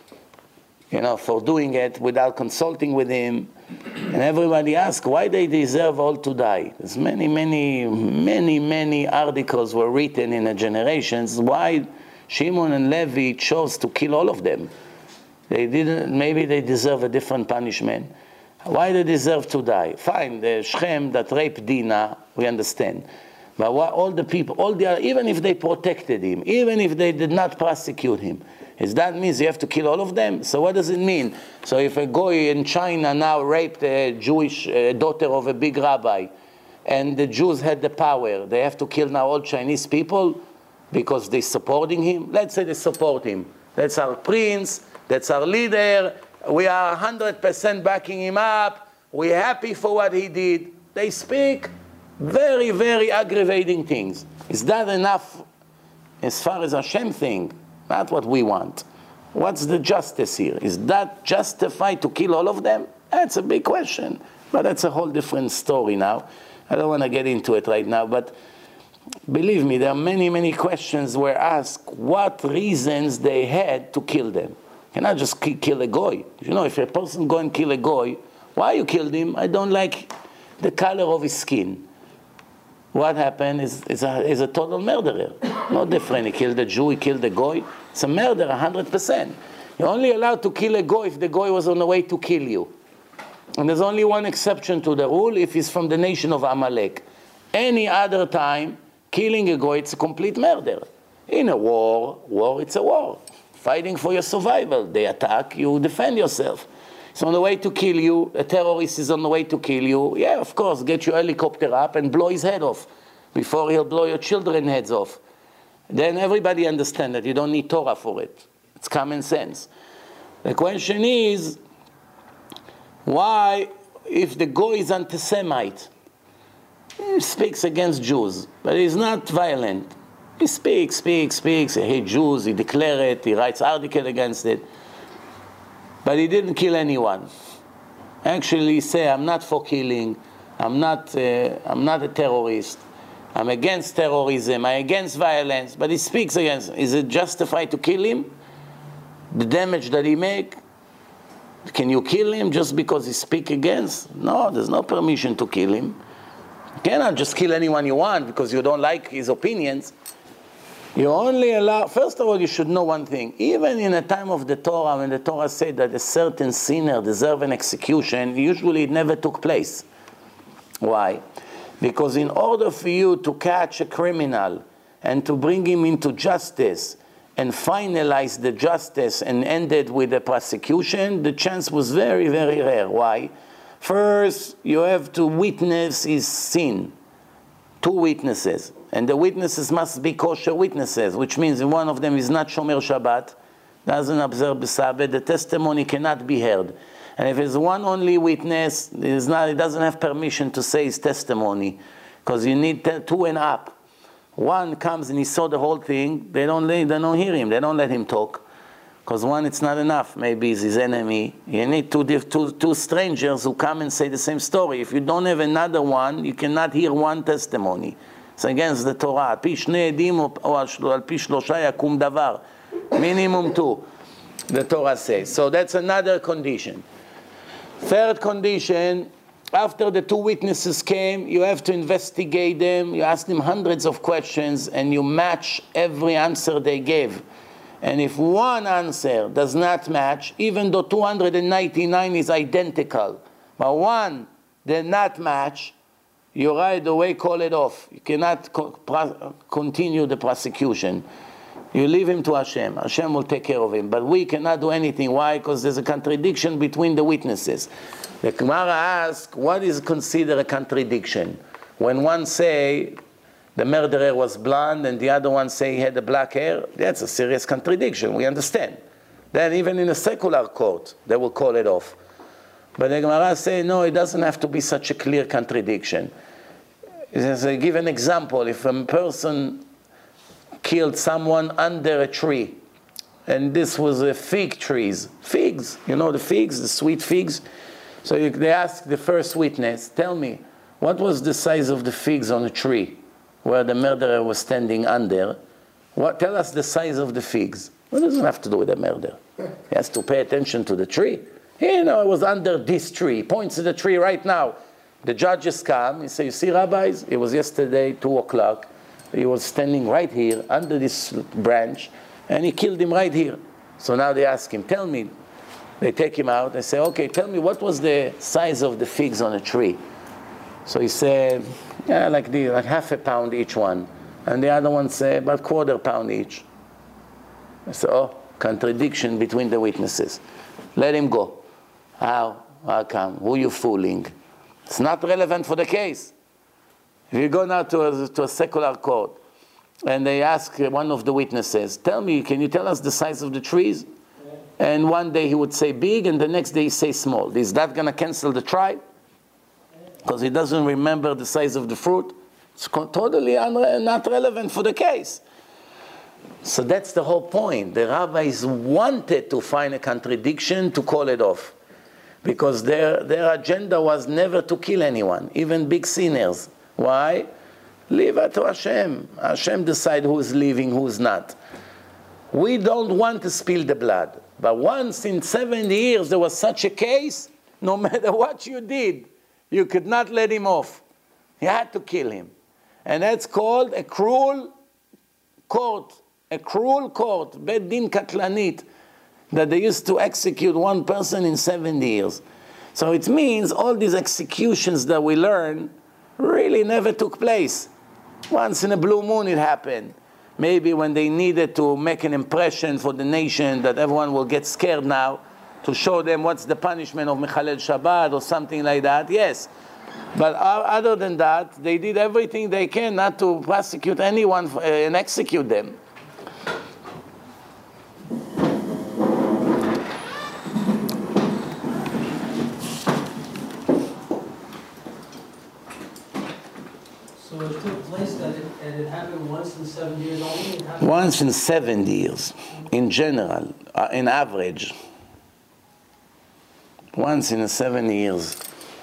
you know, for doing it without consulting with him. And everybody asked why they deserve all to die. There's many, many, many, many articles were written in the generations why Shimon and Levi chose to kill all of them. They didn't, maybe they deserve a different punishment. Why they deserve to die? Fine, the Shechem that raped Dinah, we understand. But why all the people, all the, even if they protected him, even if they did not prosecute him, is that means you have to kill all of them? So what does it mean? So if a goy in China now raped a Jewish uh, daughter of a big rabbi, and the Jews had the power, they have to kill now all Chinese people because they're supporting him? Let's say they support him. That's our prince, that's our leader, we are one hundred percent backing him up, we're happy for what he did. They speak very, very aggravating things. Is that enough as far as Hashem thing? Not what we want. What's the justice here? Is that justified to kill all of them? That's a big question. But that's a whole different story now. I don't want to get into it right now, but believe me, there are many, many questions were asked what reasons they had to kill them. You cannot just kill a goy. You know, if a person go and kill a goy, why you killed him? I don't like the color of his skin. What happened is, is, a, is a total murderer. No different. He killed a Jew, he killed a goy. It's a murder, one hundred percent. You're only allowed to kill a goy if the goy was on the way to kill you. And there's only one exception to the rule, if he's from the nation of Amalek. Any other time, killing a goy, it's a complete murder. In a war, war, it's a war. Fighting for your survival. They attack, you defend yourself. He's on the way to kill you, a terrorist is on the way to kill you. Yeah, of course, get your helicopter up and blow his head off before he'll blow your children's heads off. Then everybody understands that you don't need Torah for it. It's common sense. The question is, why, if the goy is anti-Semite, he speaks against Jews, but he's not violent. He speaks, speaks, speaks, he hates Jews, he declares it, he writes articles against it. But he didn't kill anyone. Actually, he said, I'm not for killing, I'm not, uh, I'm not a terrorist, I'm against terrorism, I'm against violence, but he speaks against. Is it justified to kill him? The damage that he make? Can you kill him just because he speaks against? No, there's no permission to kill him. You cannot just kill anyone you want because you don't like his opinions. You only allow, first of all, you should know one thing. Even in the time of the Torah, when the Torah said that a certain sinner deserves an execution, usually it never took place. Why? Because in order for you to catch a criminal and to bring him into justice and finalize the justice and end it with a prosecution, the chance was very, very rare. Why? First, you have to witness his sin. Two witnesses. And the witnesses must be kosher witnesses, which means if one of them is not Shomer Shabbat, doesn't observe the Sabbath, the testimony cannot be heard. And if it's one only witness, it's not, it doesn't have permission to say his testimony, because you need two and up. One comes and he saw the whole thing, they don't, they don't hear him, they don't let him talk. Because one, it's not enough, maybe he's his enemy. You need two, two, two strangers who come and say the same story. If you don't have another one, you cannot hear one testimony. It's against the Torah. על פי שני עדים או על פי שלושה יקום דבר. Minimum two, the Torah says. So that's another condition. Third condition, after the two witnesses came, you have to investigate them. You ask them hundreds of questions and you match every answer they gave. And if one answer does not match, even though two hundred ninety-nine is identical, but one did not match, you right away call it off. You cannot co- pro- continue the prosecution. You leave him to Hashem. Hashem will take care of him. But we cannot do anything. Why? Because there's a contradiction between the witnesses. The Gemara asks, what is considered a contradiction? When one say the murderer was blonde and the other one say he had the black hair, that's a serious contradiction. We understand. Then even in a secular court, they will call it off. But the Gemara say, no, it doesn't have to be such a clear contradiction. It says, I give an example. If a person killed someone under a tree, and this was a fig trees, figs, you know the figs, the sweet figs. So you, they ask the first witness, tell me, what was the size of the figs on a tree where the murderer was standing under? What, tell us the size of the figs. Well, it doesn't have to do with the murder. He has to pay attention to the tree. You know, it was under this tree. He points to the tree right now. The judges come. He say, you see, rabbis, it was yesterday, two o'clock. He was standing right here under this branch, and he killed him right here. So now they ask him, tell me. They take him out. They say, okay, tell me, what was the size of the figs on a tree? So he said, yeah, like the, like half a pound each one. And the other one said, about quarter pound each. I said, oh, contradiction between the witnesses. Let him go. How? How come? Who are you fooling? It's not relevant for the case. If you go now to a, to a secular court, and they ask one of the witnesses, tell me, can you tell us the size of the trees? And one day he would say big, and the next day he say small. Is that going to cancel the trial? Because he doesn't remember the size of the fruit? It's totally unre- not relevant for the case. So that's the whole point. The rabbis wanted to find a contradiction to call it off. Because their, their agenda was never to kill anyone, even big sinners. Why? Leave it to Hashem. Hashem decide who is living, who is not. We don't want to spill the blood. But once in seventy years there was such a case, no matter what you did, you could not let him off. You had to kill him. And that's called a cruel court. A cruel court, Bet Din Katlanit, that they used to execute one person in seventy years. So it means all these executions that we learn really never took place. Once in a blue moon it happened. Maybe when they needed to make an impression for the nation that everyone will get scared now, to show them what's the punishment of Mechalel Shabbat or something like that, yes. But other than that, they did everything they can not to prosecute anyone and execute them. So it took place that it, and it happened once in seven years only? It happened Once in seven years, in general, uh, in average. Once in seven years.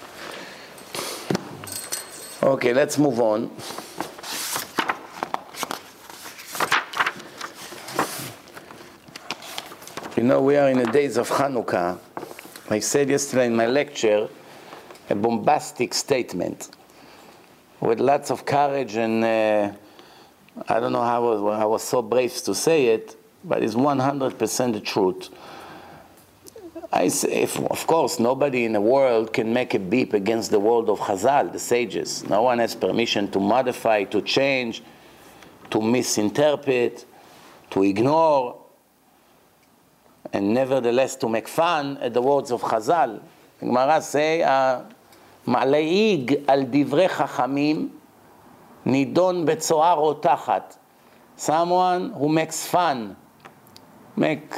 Okay, let's move on. You know, we are in the days of Hanukkah. I said yesterday in my lecture a bombastic statement with lots of courage, and uh, I don't know how I was, I was so brave to say it, but it's one hundred percent the truth. I say, if, of course, nobody in the world can make a beep against the word of Chazal, the sages. No one has permission to modify, to change, to misinterpret, to ignore, and nevertheless to make fun at the words of Chazal. The Gemara say, "Ma'leig al divrei chachamim nidon betzoar o tachat." Someone who makes fun, make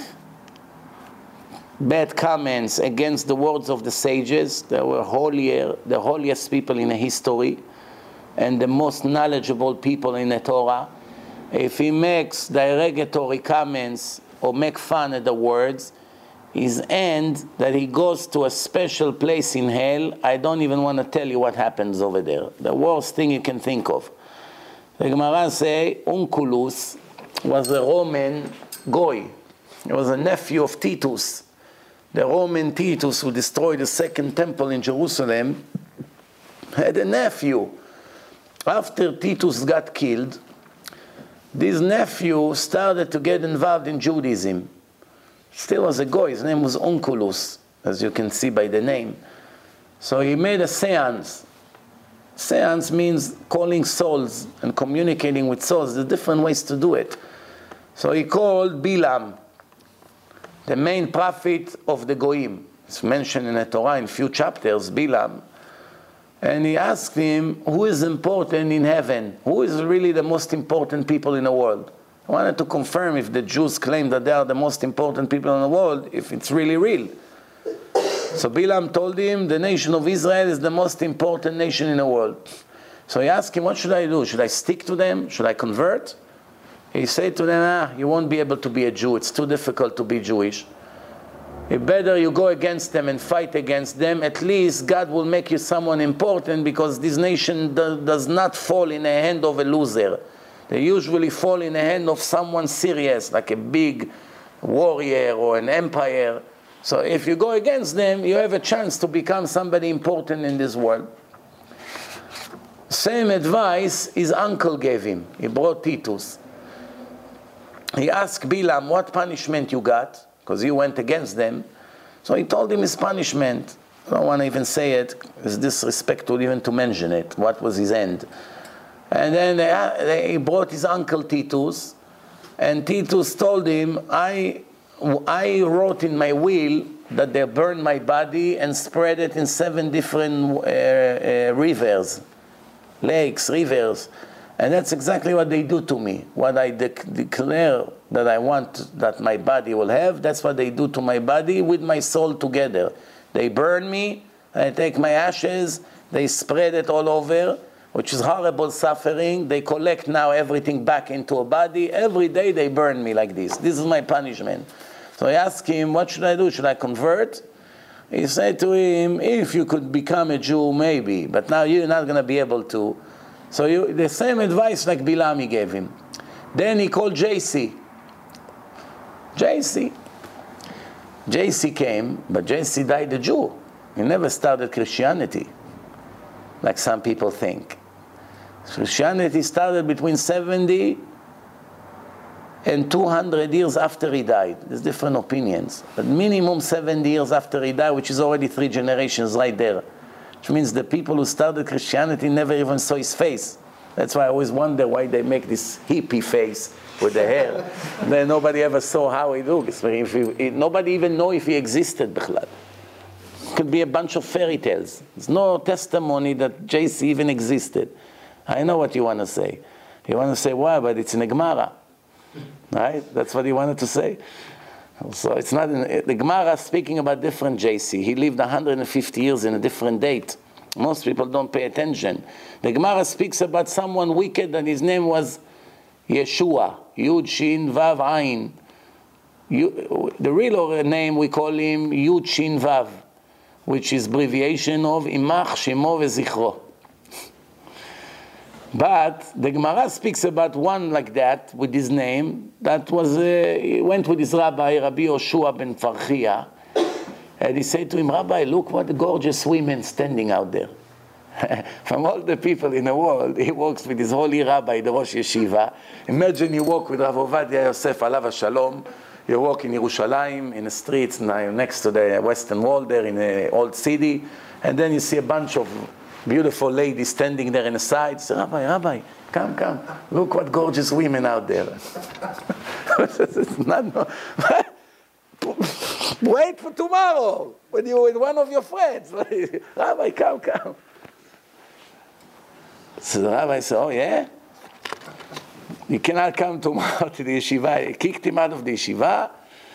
bad comments against the words of the sages. They were holier, the holiest people in the history, and the most knowledgeable people in the Torah. If he makes derogatory comments or make fun at the words, his end that he goes to a special place in hell. I don't even want to tell you what happens over there. The worst thing you can think of. The Gemara say Onkelos was a Roman goy. He was a nephew of Titus. The Roman Titus, who destroyed the second temple in Jerusalem, had a nephew. After Titus got killed, this nephew started to get involved in Judaism. Still was a goy. His name was Onkelos, as you can see by the name. So he made a seance. Seance means calling souls and communicating with souls. There are different ways to do it. So he called Bilam, the main prophet of the Goyim. It's mentioned in the Torah in a few chapters, Bilam. And he asked him, who is important in heaven? Who is really the most important people in the world? I wanted to confirm if the Jews claim that they are the most important people in the world, if it's really real. So Bilam told him, the nation of Israel is the most important nation in the world. So he asked him, what should I do? Should I stick to them? Should I convert? He said to them, ah, you won't be able to be a Jew. It's too difficult to be Jewish. It better you go against them and fight against them. At least God will make you someone important, because this nation do, does not fall in the hand of a loser. They usually fall in the hand of someone serious, like a big warrior or an empire. So if you go against them, you have a chance to become somebody important in this world. Same advice his uncle gave him. He brought Titus. He asked Bilam, what punishment you got? Because you went against them. So he told him his punishment. I don't want to even say it. It's disrespectful even to mention it. What was his end? And then they, they, he brought his uncle Titus. And Titus told him, I, I wrote in my will that they burned my body and spread it in seven different uh, uh, rivers, lakes, rivers. And that's exactly what they do to me. What I de declare that I want that my body will have, that's what they do to my body with my soul together. They burn me, I take my ashes, they spread it all over, which is horrible suffering. They collect now everything back into a body. Every day they burn me like this. This is my punishment. So I asked him, what should I do? Should I convert? He said to him, if you could become a Jew, maybe. But now you're not going to be able to. So you, the same advice like Bilam he gave him. Then he called J C. J C. J C came, but J C died a Jew. He never started Christianity, like some people think. Christianity started between seventy and two hundred years after he died. There's different opinions. But minimum seventy years after he died, which is already three generations right there. Which means the people who started Christianity never even saw his face. That's why I always wonder why they make this hippie face with the hair. Then nobody ever saw how he looks. If he, nobody even know if he existed. It could be a bunch of fairy tales. There's no testimony that J C even existed. I know what you want to say. You want to say, why? But it's in a Gemara. Right? That's what you wanted to say. So it's not in, the Gemara speaking about different J C. He lived one hundred fifty years in a different date. Most people don't pay attention. The Gemara speaks about someone wicked, and his name was Yeshua. Yud Shin Vav Ayin. You, the real name we call him Yud Shin Vav, which is abbreviation of Imach Shemo Vezichro. But the Gemara speaks about one like that with his name. That was uh, he went with his rabbi, Rabbi Yoshua ben Farchia, and he said to him, Rabbi, look what gorgeous women standing out there. From all the people in the world, he walks with his holy rabbi, the Rosh Yeshiva. Imagine you walk with Rav Ovadia Yosef Alav HaShalom. You walk in Yerushalayim, in the streets next to the Western Wall there in the old city, and then you see a bunch of beautiful lady standing there in the side. Say, Rabbi, Rabbi, come, come. Look what gorgeous women out there. It's not, no. Wait for tomorrow when you're with one of your friends. Rabbi, come, come. So the rabbi said, oh yeah? You cannot come tomorrow to the yeshiva. He kicked him out of the yeshiva.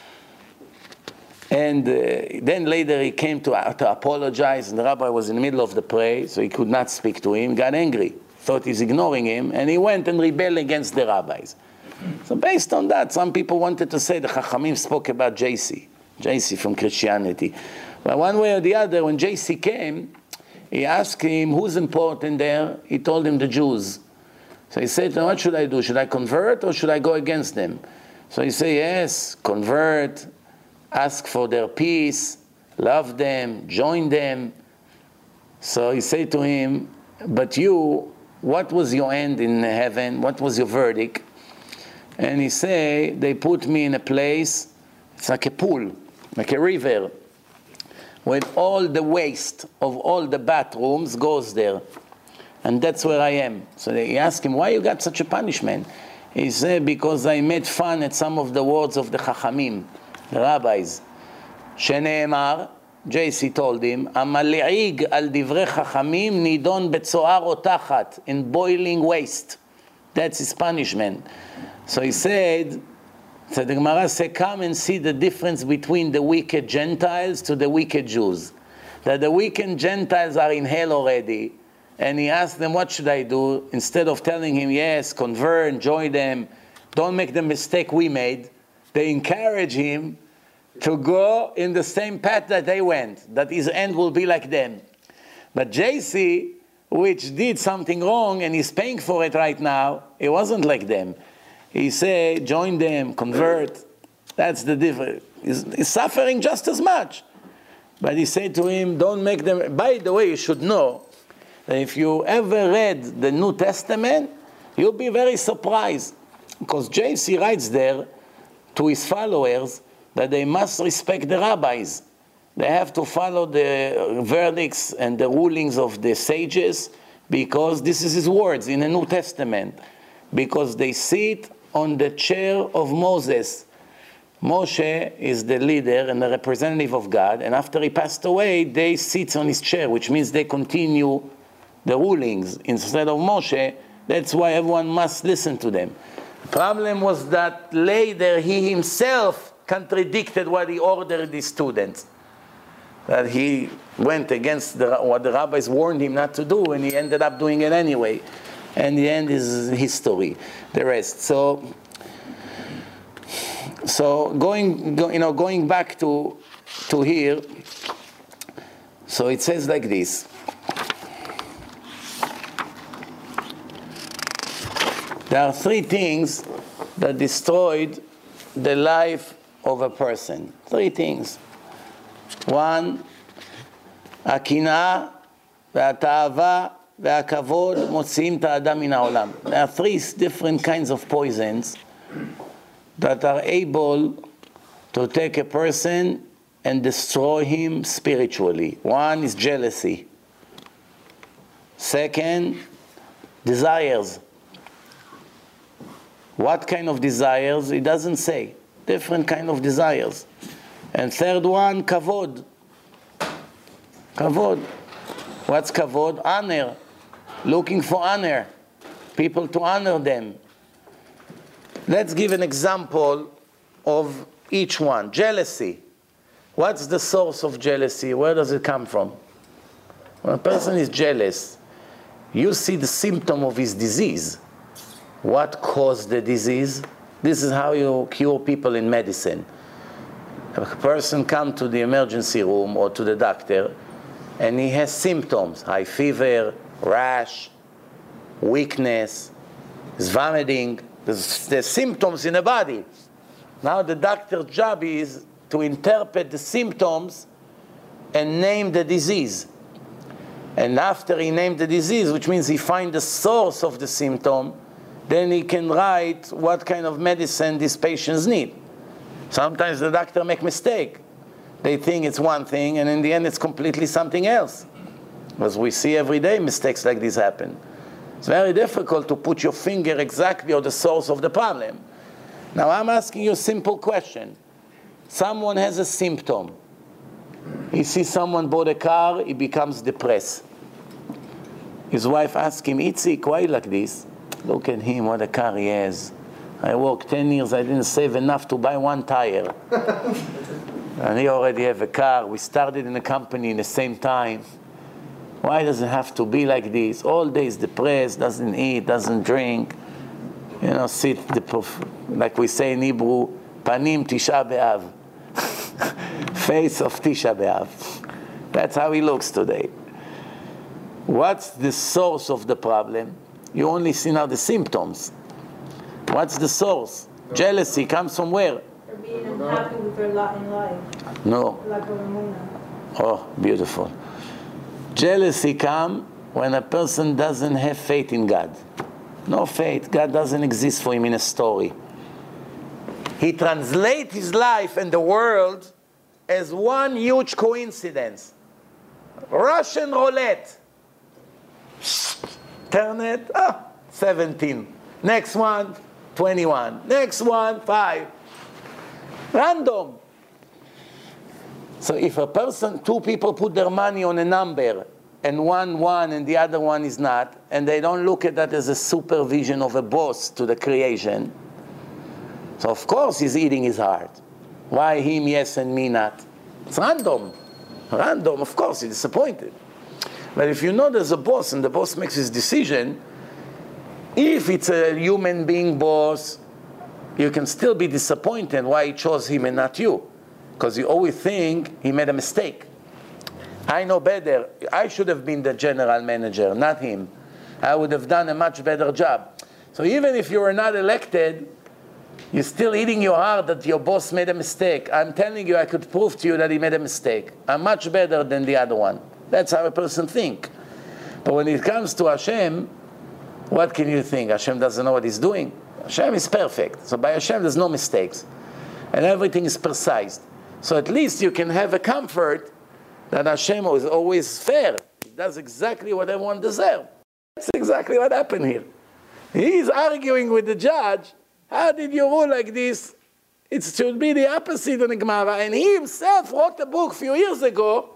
And uh, then later he came to, uh, to apologize, and the rabbi was in the middle of the prayer, so he could not speak to him, got angry, thought he's ignoring him, and he went and rebelled against the rabbis. So based on that, some people wanted to say the Chachamim spoke about J C, J C from Christianity. But one way or the other, when J C came, he asked him, who's important there? He told him the Jews. So he said, what should I do? Should I convert or should I go against them? So he said, yes, convert, ask for their peace, love them, join them. So he said to him, but you, what was your end in heaven? What was your verdict? And he said, they put me in a place, it's like a pool, like a river, with all the waste of all the bathrooms goes there. And that's where I am. So he asked him, why you got such a punishment? He said, because I made fun at some of the words of the Chachamim, the rabbis. Shene'emar, J C told him, Amali'ig al divrei Chachamim nidon betzoar o tachat, in boiling waste. That's his punishment. So he said, So the Gemara says, come and see the difference between the wicked Gentiles to the wicked Jews. That the wicked Gentiles are in hell already. And he asked them, what should I do? Instead of telling him, yes, convert, join them, don't make the mistake we made, they encourage him to go in the same path that they went, that his end will be like them. But J C, which did something wrong and is paying for it right now, it wasn't like them. He said, join them, convert. That's the difference. He's, he's suffering just as much. But he said to him, don't make them... By the way, you should know that if you ever read the New Testament, you'll be very surprised. Because J C writes there to his followers that they must respect the rabbis. They have to follow the verdicts and the rulings of the sages, because this is his words in the New Testament. Because they sit on the chair of Moses. Moshe is the leader and the representative of God, and after he passed away, they sit on his chair, which means they continue the rulings instead of Moshe. That's why everyone must listen to them. The problem was that later he himself contradicted what he ordered his students. That he went against the, what the rabbis warned him not to do, and he ended up doing it anyway. And the end is history, the rest. So, so going, go, you know, going back to to here. So it says like this. There are three things that destroyed the life of a person. Three things. One, הקנאה והתאווה והכבוד מוציאים את האדם מן העולם. There are three different kinds of poisons that are able to take a person and destroy him spiritually. One is jealousy. Second, desires. What kind of desires? It doesn't say. Different kind of desires. And third one, kavod. Kavod. What's kavod? Honor. Looking for honor. People to honor them. Let's give an example of each one. Jealousy. What's the source of jealousy? Where does it come from? When a person is jealous, you see the symptom of his disease. What caused the disease? This is how you cure people in medicine. A person comes to the emergency room or to the doctor, and he has symptoms: high fever, rash, weakness, he's vomiting. There's, there's symptoms in the body. Now the doctor's job is to interpret the symptoms and name the disease. And after he named the disease, which means he finds the source of the symptom, then he can write what kind of medicine these patients need. Sometimes the doctor make mistake. They think it's one thing, and in the end it's completely something else. Because we see every day mistakes like this happen. It's very difficult to put your finger exactly on the source of the problem. Now I'm asking you a simple question. Someone has a symptom. He sees someone bought a car, he becomes depressed. His wife asks him, Itzik, why like this? Look at him, what a car he has. I worked ten years, I didn't save enough to buy one tire. And he already have a car. We started in a company in the same time. Why does it have to be like this? All day is depressed, doesn't eat, doesn't drink. You know, sit, like we say in Hebrew, panim Tisha B'Av. Face of Tisha B'Av. That's how he looks today. What's the source of the problem? You only see now the symptoms. What's the source? No. Jealousy comes from where? They're being unhappy with their lot in life. No. Like a Ramona. Oh, beautiful. Jealousy comes when a person doesn't have faith in God. No faith. God doesn't exist for him in a story. He translates his life and the world as one huge coincidence. Russian roulette. Turn it, ah, seventeen. Next one, twenty-one. Next one, five. Random. So if a person, two people put their money on a number, and one won and the other one is not, and they don't look at that as a supervision of a boss to the creation, So of course he's eating his heart. Why him yes and me not? It's random. Random, of course, he's disappointed. But if you know there's a boss and the boss makes his decision, if it's a human being boss, you can still be disappointed why he chose him and not you. Because you always think he made a mistake. I know better. I should have been the general manager, not him. I would have done a much better job. So even if you were not elected, you're still eating your heart that your boss made a mistake. I'm telling you, I could prove to you that he made a mistake. I'm much better than the other one. That's how a person thinks. But when it comes to Hashem, what can you think? Hashem doesn't know what he's doing. Hashem is perfect. So by Hashem, there's no mistakes. And everything is precise. So at least you can have a comfort that Hashem is always fair. He does exactly what everyone deserves. That's exactly what happened here. He's arguing with the judge. How did you rule like this? It should be the opposite in the Gemara. And he himself wrote a book a few years ago,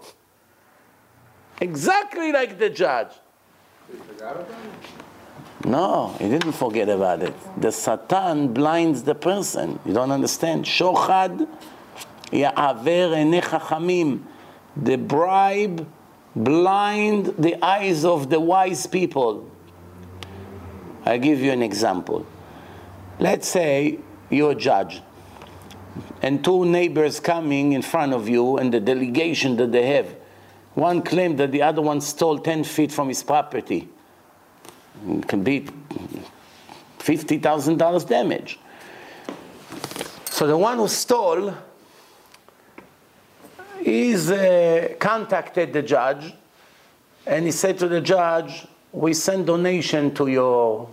exactly like the judge. He forgot about it? No, he didn't forget about it. The Satan blinds the person. You don't understand? Shochad ya'aver enei chachamim. The bribe blind the eyes of the wise people. I'll give you an example. Let's say you're a judge, and two neighbors coming in front of you, and the delegation that they have, one claimed that the other one stole ten feet from his property. It can be fifty thousand dollars damage. So the one who stole, he's uh, contacted the judge, and he said to the judge, we send donation to your,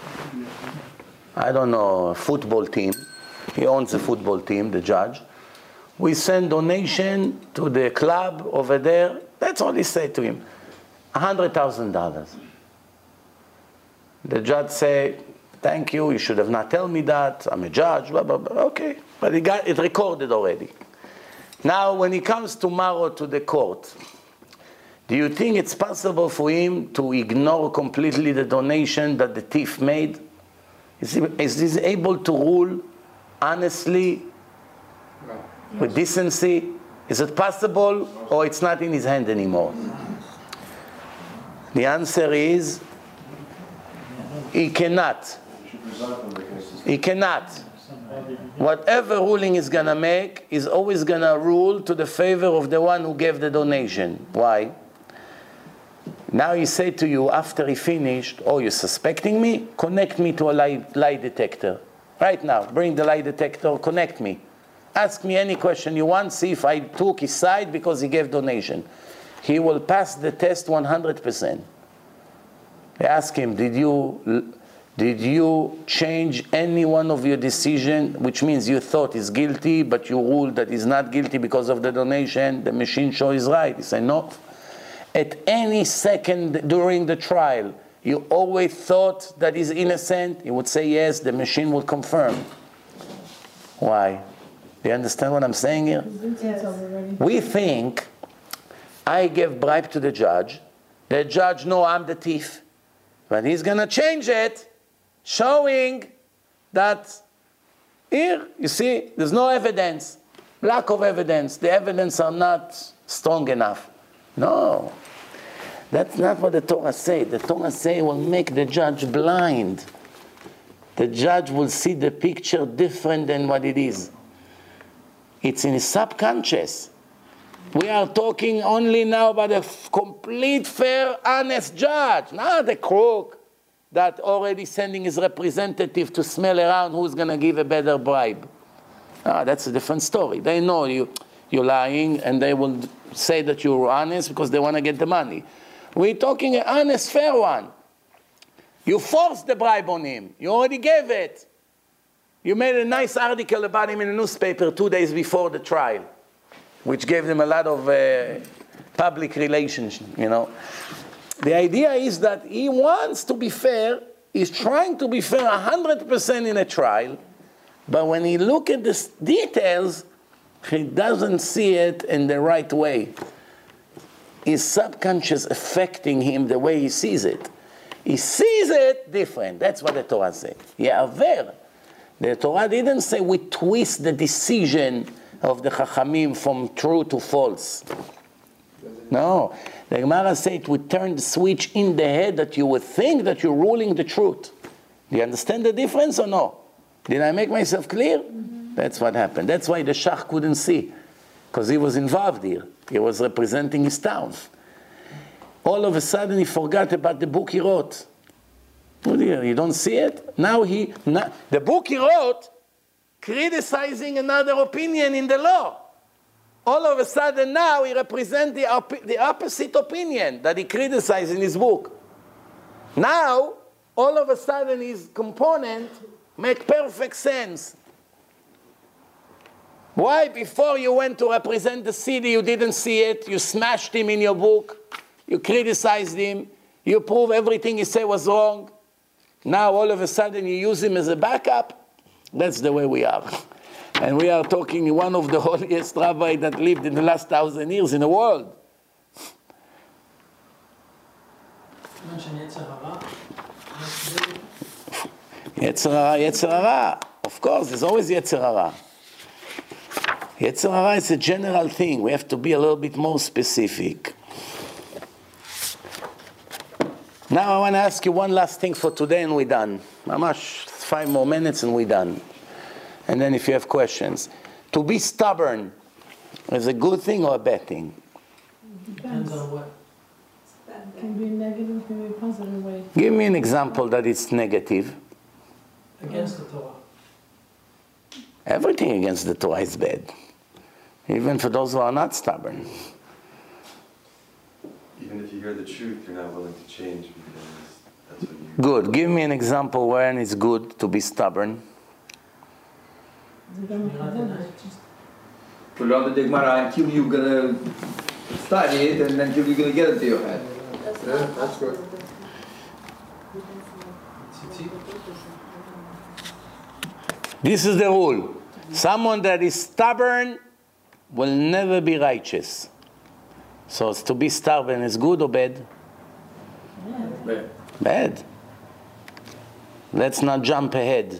I don't know, football team. He owns a football team, the judge. We send donation to the club over there. That's all he said to him. one hundred thousand dollars. The judge said, thank you, you should have not told me that. I'm a judge, blah, blah, blah. Okay, but he got it recorded already. Now, when he comes tomorrow to the court, do you think it's possible for him to ignore completely the donation that the thief made? Is he, is he able to rule honestly, No. with decency? Is it possible, or it's not in his hand anymore? The answer is, he cannot. He cannot. Whatever ruling he's going to make is always going to rule to the favor of the one who gave the donation. Why? Now he said to you, after he finished, oh, you're suspecting me? Connect me to a lie, lie detector. Right now, bring the lie detector, connect me. Ask me any question you want, see if I took his side because he gave donation. He will pass the test one hundred percent. They ask him, did you, did you change any one of your decisions, which means you thought he's guilty, but you ruled that he's not guilty because of the donation? The machine shows he's right. He said, no. At any second during the trial, you always thought that he's innocent? He would say yes, the machine would confirm. Why? Do you understand what I'm saying here? We think, I gave bribe to the judge, the judge knows I'm the thief, but he's going to change it, showing that here, you see, there's no evidence, lack of evidence, the evidence are not strong enough. No, that's not what the Torah says. The Torah says will make the judge blind. The judge will see the picture different than what it is. It's in his subconscious. We are talking only now about a complete, fair, honest judge, not a crook that already sending his representative to smell around who's going to give a better bribe. Ah, that's a different story. They know you, you're lying, and they will say that you're honest because they want to get the money. We're talking an honest, fair one. You forced the bribe on him. You already gave it. You made a nice article about him in a newspaper two days before the trial, which gave them a lot of uh, public relations, you know. The idea is that he wants to be fair. He's trying to be fair one hundred percent in a trial, but when he looks at the details, he doesn't see it in the right way. His subconscious affecting him the way he sees it. He sees it different. That's what the Torah says. Ya'aver. The Torah didn't say we twist the decision of the Chachamim from true to false. No. The Gemara said we turn the switch in the head that you would think that you're ruling the truth. Do you understand the difference or no? Did I make myself clear? Mm-hmm. That's what happened. That's why the Shach couldn't see. Because he was involved here. He was representing his town. All of a sudden he forgot about the book he wrote. Oh dear, you don't see it? Now he, now, the book he wrote, criticizing another opinion in the law. All of a sudden now he represents the, op- the opposite opinion that he criticized in his book. Now, all of a sudden his component make perfect sense. Why before you went to represent the city you didn't see it, you smashed him in your book, you criticized him, you prove everything he said was wrong. Now all of a sudden you use him as a backup. That's the way we are. And we are talking one of the holiest rabbis that lived in the last thousand years in the world. You mentioned Yetzer Hara. Yetzer Hara, Yetzer Hara. Of course, there's always Yetzer Hara. Yetzer Hara is a general thing. We have to be a little bit more specific. Now I want to ask you one last thing for today and we're done. Mamash, five more minutes and we're done. And then if you have questions. To be stubborn is a good thing or a bad thing? Depends on what. It can be negative, can be a positive way. Give me an example that it's negative. Against the Torah. Everything against the Torah is bad. Even for those who are not stubborn. Even if you hear the truth, you're not willing to change because that's what you... Good. Give me an example when it's good to be stubborn. To learn the Gemara until you're going to study it and then until you're going to get it to your head. Yeah, that's good. This is the rule. Someone that is stubborn will never be righteous. So it's to be stubborn is good or bad? Bad. Bad. Let's not jump ahead.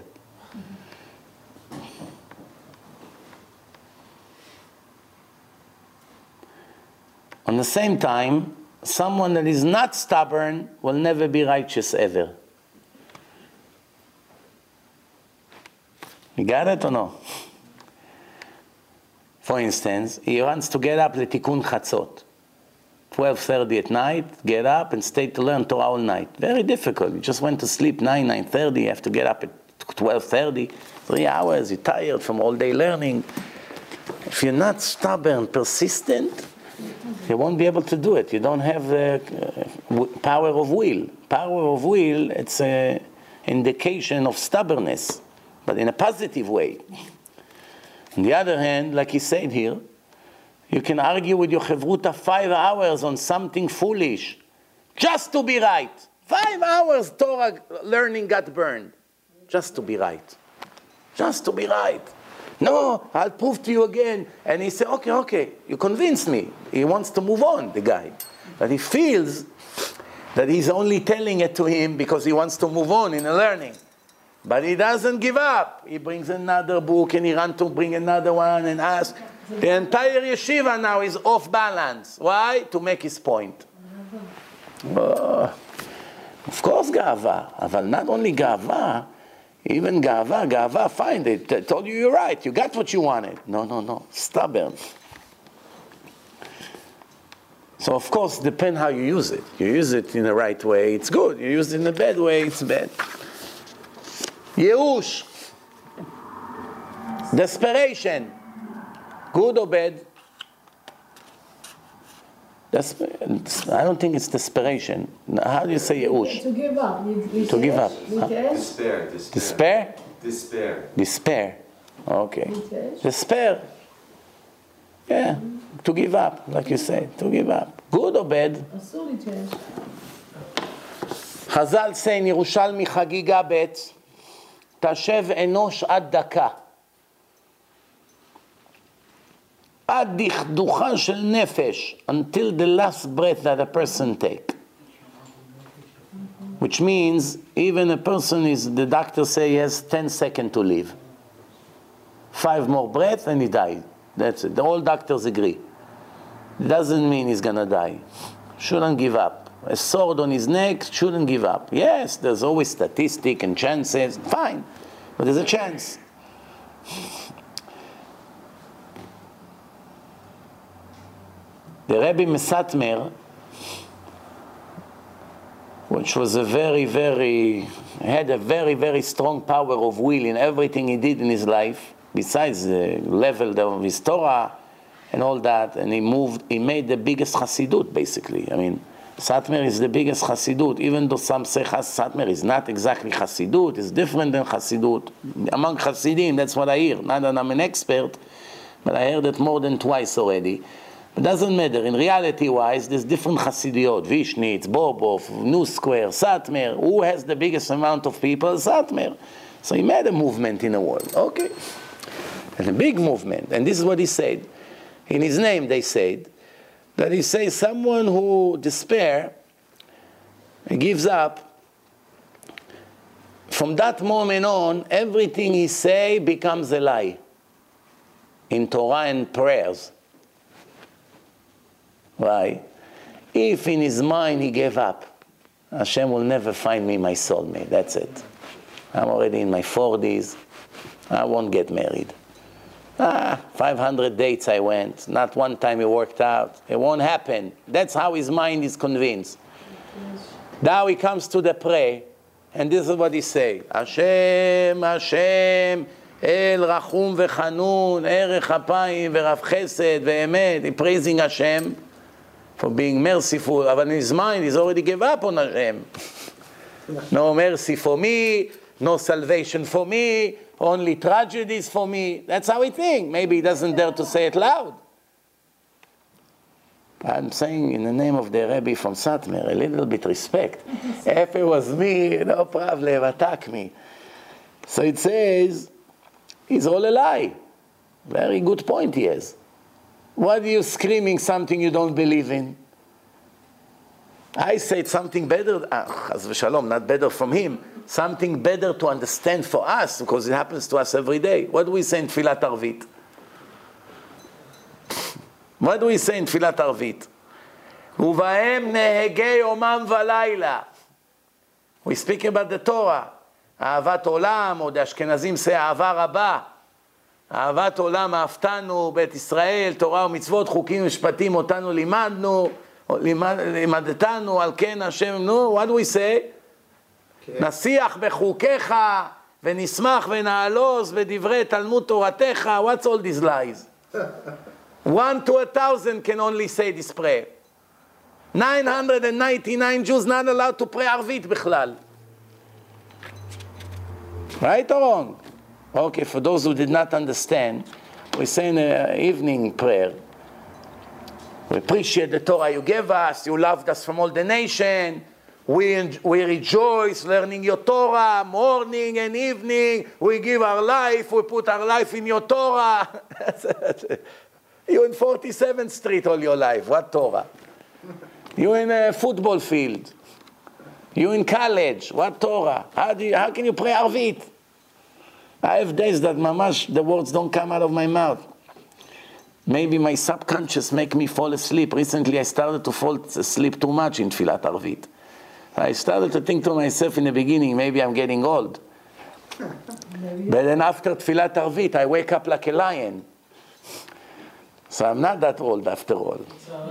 On the same time, someone that is not stubborn will never be righteous ever. You got it or no? For instance, he wants to get up the Tikkun Chatzot. twelve thirty at night, get up and stay to learn Torah all night. Very difficult. You just went to sleep nine, nine thirty, you have to get up at twelve thirty. Three hours, you're tired from all day learning. If you're not stubborn, persistent, you won't be able to do it. You don't have the uh, power of will. Power of will, it's an indication of stubbornness, but in a positive way. On the other hand, like he said here, you can argue with your chevruta five hours on something foolish, just to be right. Five hours Torah learning got burned, just to be right. Just to be right. No, I'll prove to you again. And he said, okay, okay, you convinced me. He wants to move on, the guy. But he feels that he's only telling it to him because he wants to move on in the learning. But he doesn't give up. He brings another book and he runs to bring another one and ask. The entire yeshiva now is off balance. Why? To make his point. Oh, of course, ga'ava. But not only ga'ava, even ga'ava, ga'ava, fine. They t- told you you're right. You got what you wanted. No, no, no. Stubborn. So, of course, depend how you use it. You use it in the right way, it's good. You use it in a bad way, it's bad. Yeush. Desperation. Good or bad? Desper- I don't think it's desperation. How do you say Yeush? To give up. You, you To give up. Huh? Despair, despair. Despair? Despair. Despair. Okay. Despair. Despair. Yeah. To give up, like you say. To give up. Good or bad? אסור להתייאש. חז"ל say in ירושלמי חגיגה ב' תשב אנוש עד דקה. עד דכדוכה של נפש, until the last breath that a person take. which means even a person is, the doctor say he has ten seconds to live. Five more breaths and he died. That's it. All doctors agree. It doesn't mean he's gonna die. Shouldn't give up. A sword on his neck, shouldn't give up. Yes, there's always statistic and chances, fine, but there's a chance. The Rebbe Mesatmer, which was a very, very, had a very, very strong power of will in everything he did in his life, besides the level of his Torah and all that, and he moved, he made the biggest Chassidut, basically. I mean, Satmar is the biggest Chassidut, even though some say Satmar is not exactly Chassidut, it's different than Chassidut. Among Chassidim, that's what I hear. Not that I'm an expert, but I heard it more than twice already. It doesn't matter. In reality-wise, there's different Chassidiyot, Vishnitz, Bobov, New Square, Satmar. Who has the biggest amount of people? Satmar. So he made a movement in the world. Okay. And a big movement. And this is what he said. In his name, they said, that he says someone who despair and gives up, from that moment on, everything he say becomes a lie in Torah and prayers. Why? If in his mind he gave up, Hashem will never find me my soulmate. That's it. I'm already in my forties. I won't get married. Ah, five hundred dates I went. Not one time it worked out. It won't happen. That's how his mind is convinced. Now he comes to the pray, and this is what he say. Hashem, Hashem, El Rachum Vechanun, Erech Apayim Verav Chesed Ve'emet. He's praising Hashem for being merciful. But in his mind, he's already gave up on Hashem. No mercy for me, no salvation for me, only tragedies for me. That's how he thinks. Maybe he doesn't dare to say it loud. I'm saying in the name of the Rebbe from Satmar, a little bit respect. If it was me, no problem, attack me. So it says, it's all a lie. Very good point he has. Why are you screaming something you don't believe in? I said something better, ah, Chas v'shalom, not better from him, something better to understand for us, because it happens to us every day. What do we say in Tfilat Arvit? What do we say in Tfilat Arvit? Uvahem nehegei omam v'layla. We speak about the Torah. Ahavat olam, or the Ashkenazim say ahava rabba. אהבת עולם אהבתנו, בית ישראל, תורה ומצוות, חוקים ומשפטים אותנו לימדנו, לימדתנו, על כן השם, נו, what do we say? נשיח בחוקיך, ונשמח ונעלוז, בדברי תלמוד תורתך, what's all these lies? One to a thousand can only say this prayer. nine hundred ninety-nine Jews not allowed to pray ערבית בכלל. Right or wrong? Okay, for those who did not understand, we say in an evening prayer, we appreciate the Torah you gave us, you loved us from all the nation, we, we rejoice learning your Torah, morning and evening, we give our life, we put our life in your Torah. You in forty-seventh Street all your life, what Torah? You in a football field, you in college, what Torah? How, do you, how can you pray Arvit? I have days that mamash, the words don't come out of my mouth. Maybe my subconscious make me fall asleep. Recently I started to fall asleep too much in Tfilat Arvit. I started to think to myself in the beginning, maybe I'm getting old. Maybe. But then after Tfilat Arvit, I wake up like a lion. So I'm not that old after all.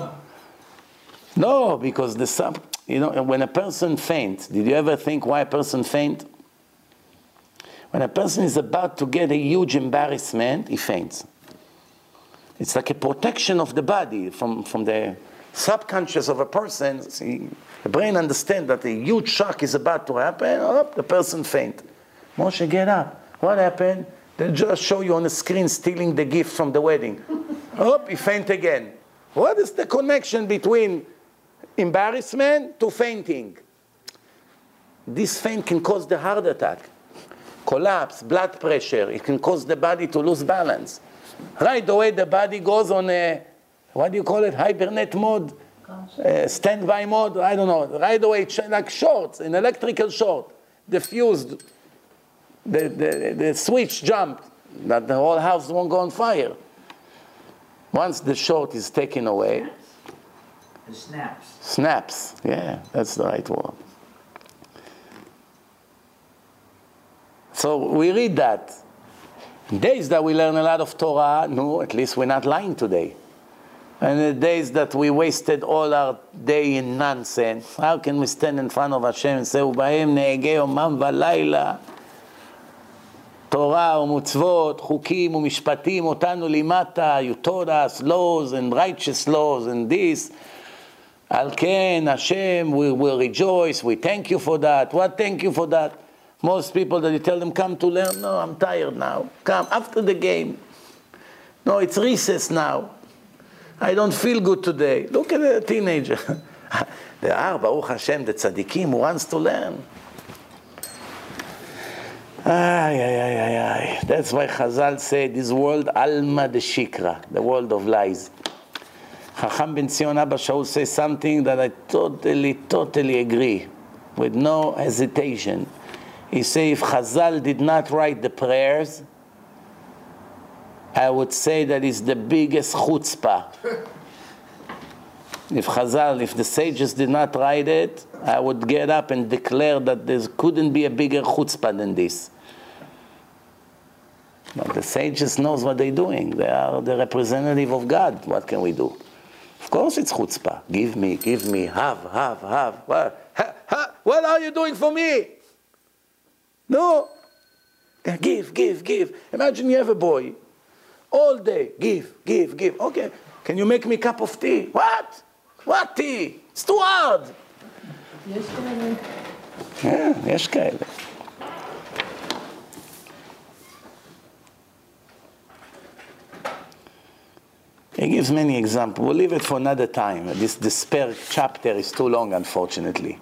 No, because the sub, you know, when a person faints, did you ever think why a person faints? When a person is about to get a huge embarrassment, he faints. It's like a protection of the body from, from the subconscious of a person. See, the brain understands that a huge shock is about to happen. Oh, the person faints. Moshe, get up. What happened? They just show you on the screen stealing the gift from the wedding. Oh, he faint again. What is the connection between embarrassment to fainting? This faint can cause the heart attack. Collapse, blood pressure, it can cause the body to lose balance. Right away the body goes on a, what do you call it, hibernate mode. uh, standby mode, I don't know, right away, like shorts, an electrical short, the fuse, the, the, the switch jumped, that the whole house won't go on fire. Once the short is taken away, it snaps. Snaps, yeah, that's the right word. So we read that. Days that we learn a lot of Torah, no, at least we're not lying today. And the days that we wasted all our day in nonsense, how can we stand in front of Hashem and say, "Ubahem ne'egei omam v'layla"? Torah u'mutzvot, chukim u'mishpatim, otanu limata, you taught us laws and righteous laws and this. Al ken, Hashem, we will rejoice, we thank you for that. What thank you for that? Most people that you tell them, come to learn, no, I'm tired now. Come, after the game. No, it's recess now. I don't feel good today. Look at the teenager. There are, Baruch Hashem, the tzaddikim who wants to learn. Ay, ay, ay, ay, ay. That's why Chazal said, this world, Alma de Shikra, the world of lies. Chacham Ben Zion Abba Shaul says something that I totally, totally agree, with no hesitation. He says, if Chazal did not write the prayers, I would say that it's the biggest chutzpah. If Chazal, if the sages did not write it, I would get up and declare that there couldn't be a bigger chutzpah than this. But the sages knows what they're doing. They are the representative of God. What can we do? Of course it's chutzpah. Give me, give me, have, have, have. What, ha, ha, what are you doing for me? No. Give, give, give. Imagine you have a boy. All day, give, give, give. Okay, can you make me a cup of tea? What? What tea? It's too hard. יש כאלה. Yeah, יש כאלה. He gives many examples. We'll leave it for another time. This despair chapter is too long, unfortunately.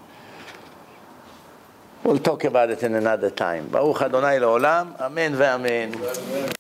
We'll talk about it in another time. Baruch Adonai Le'olam. Amen ve'amen.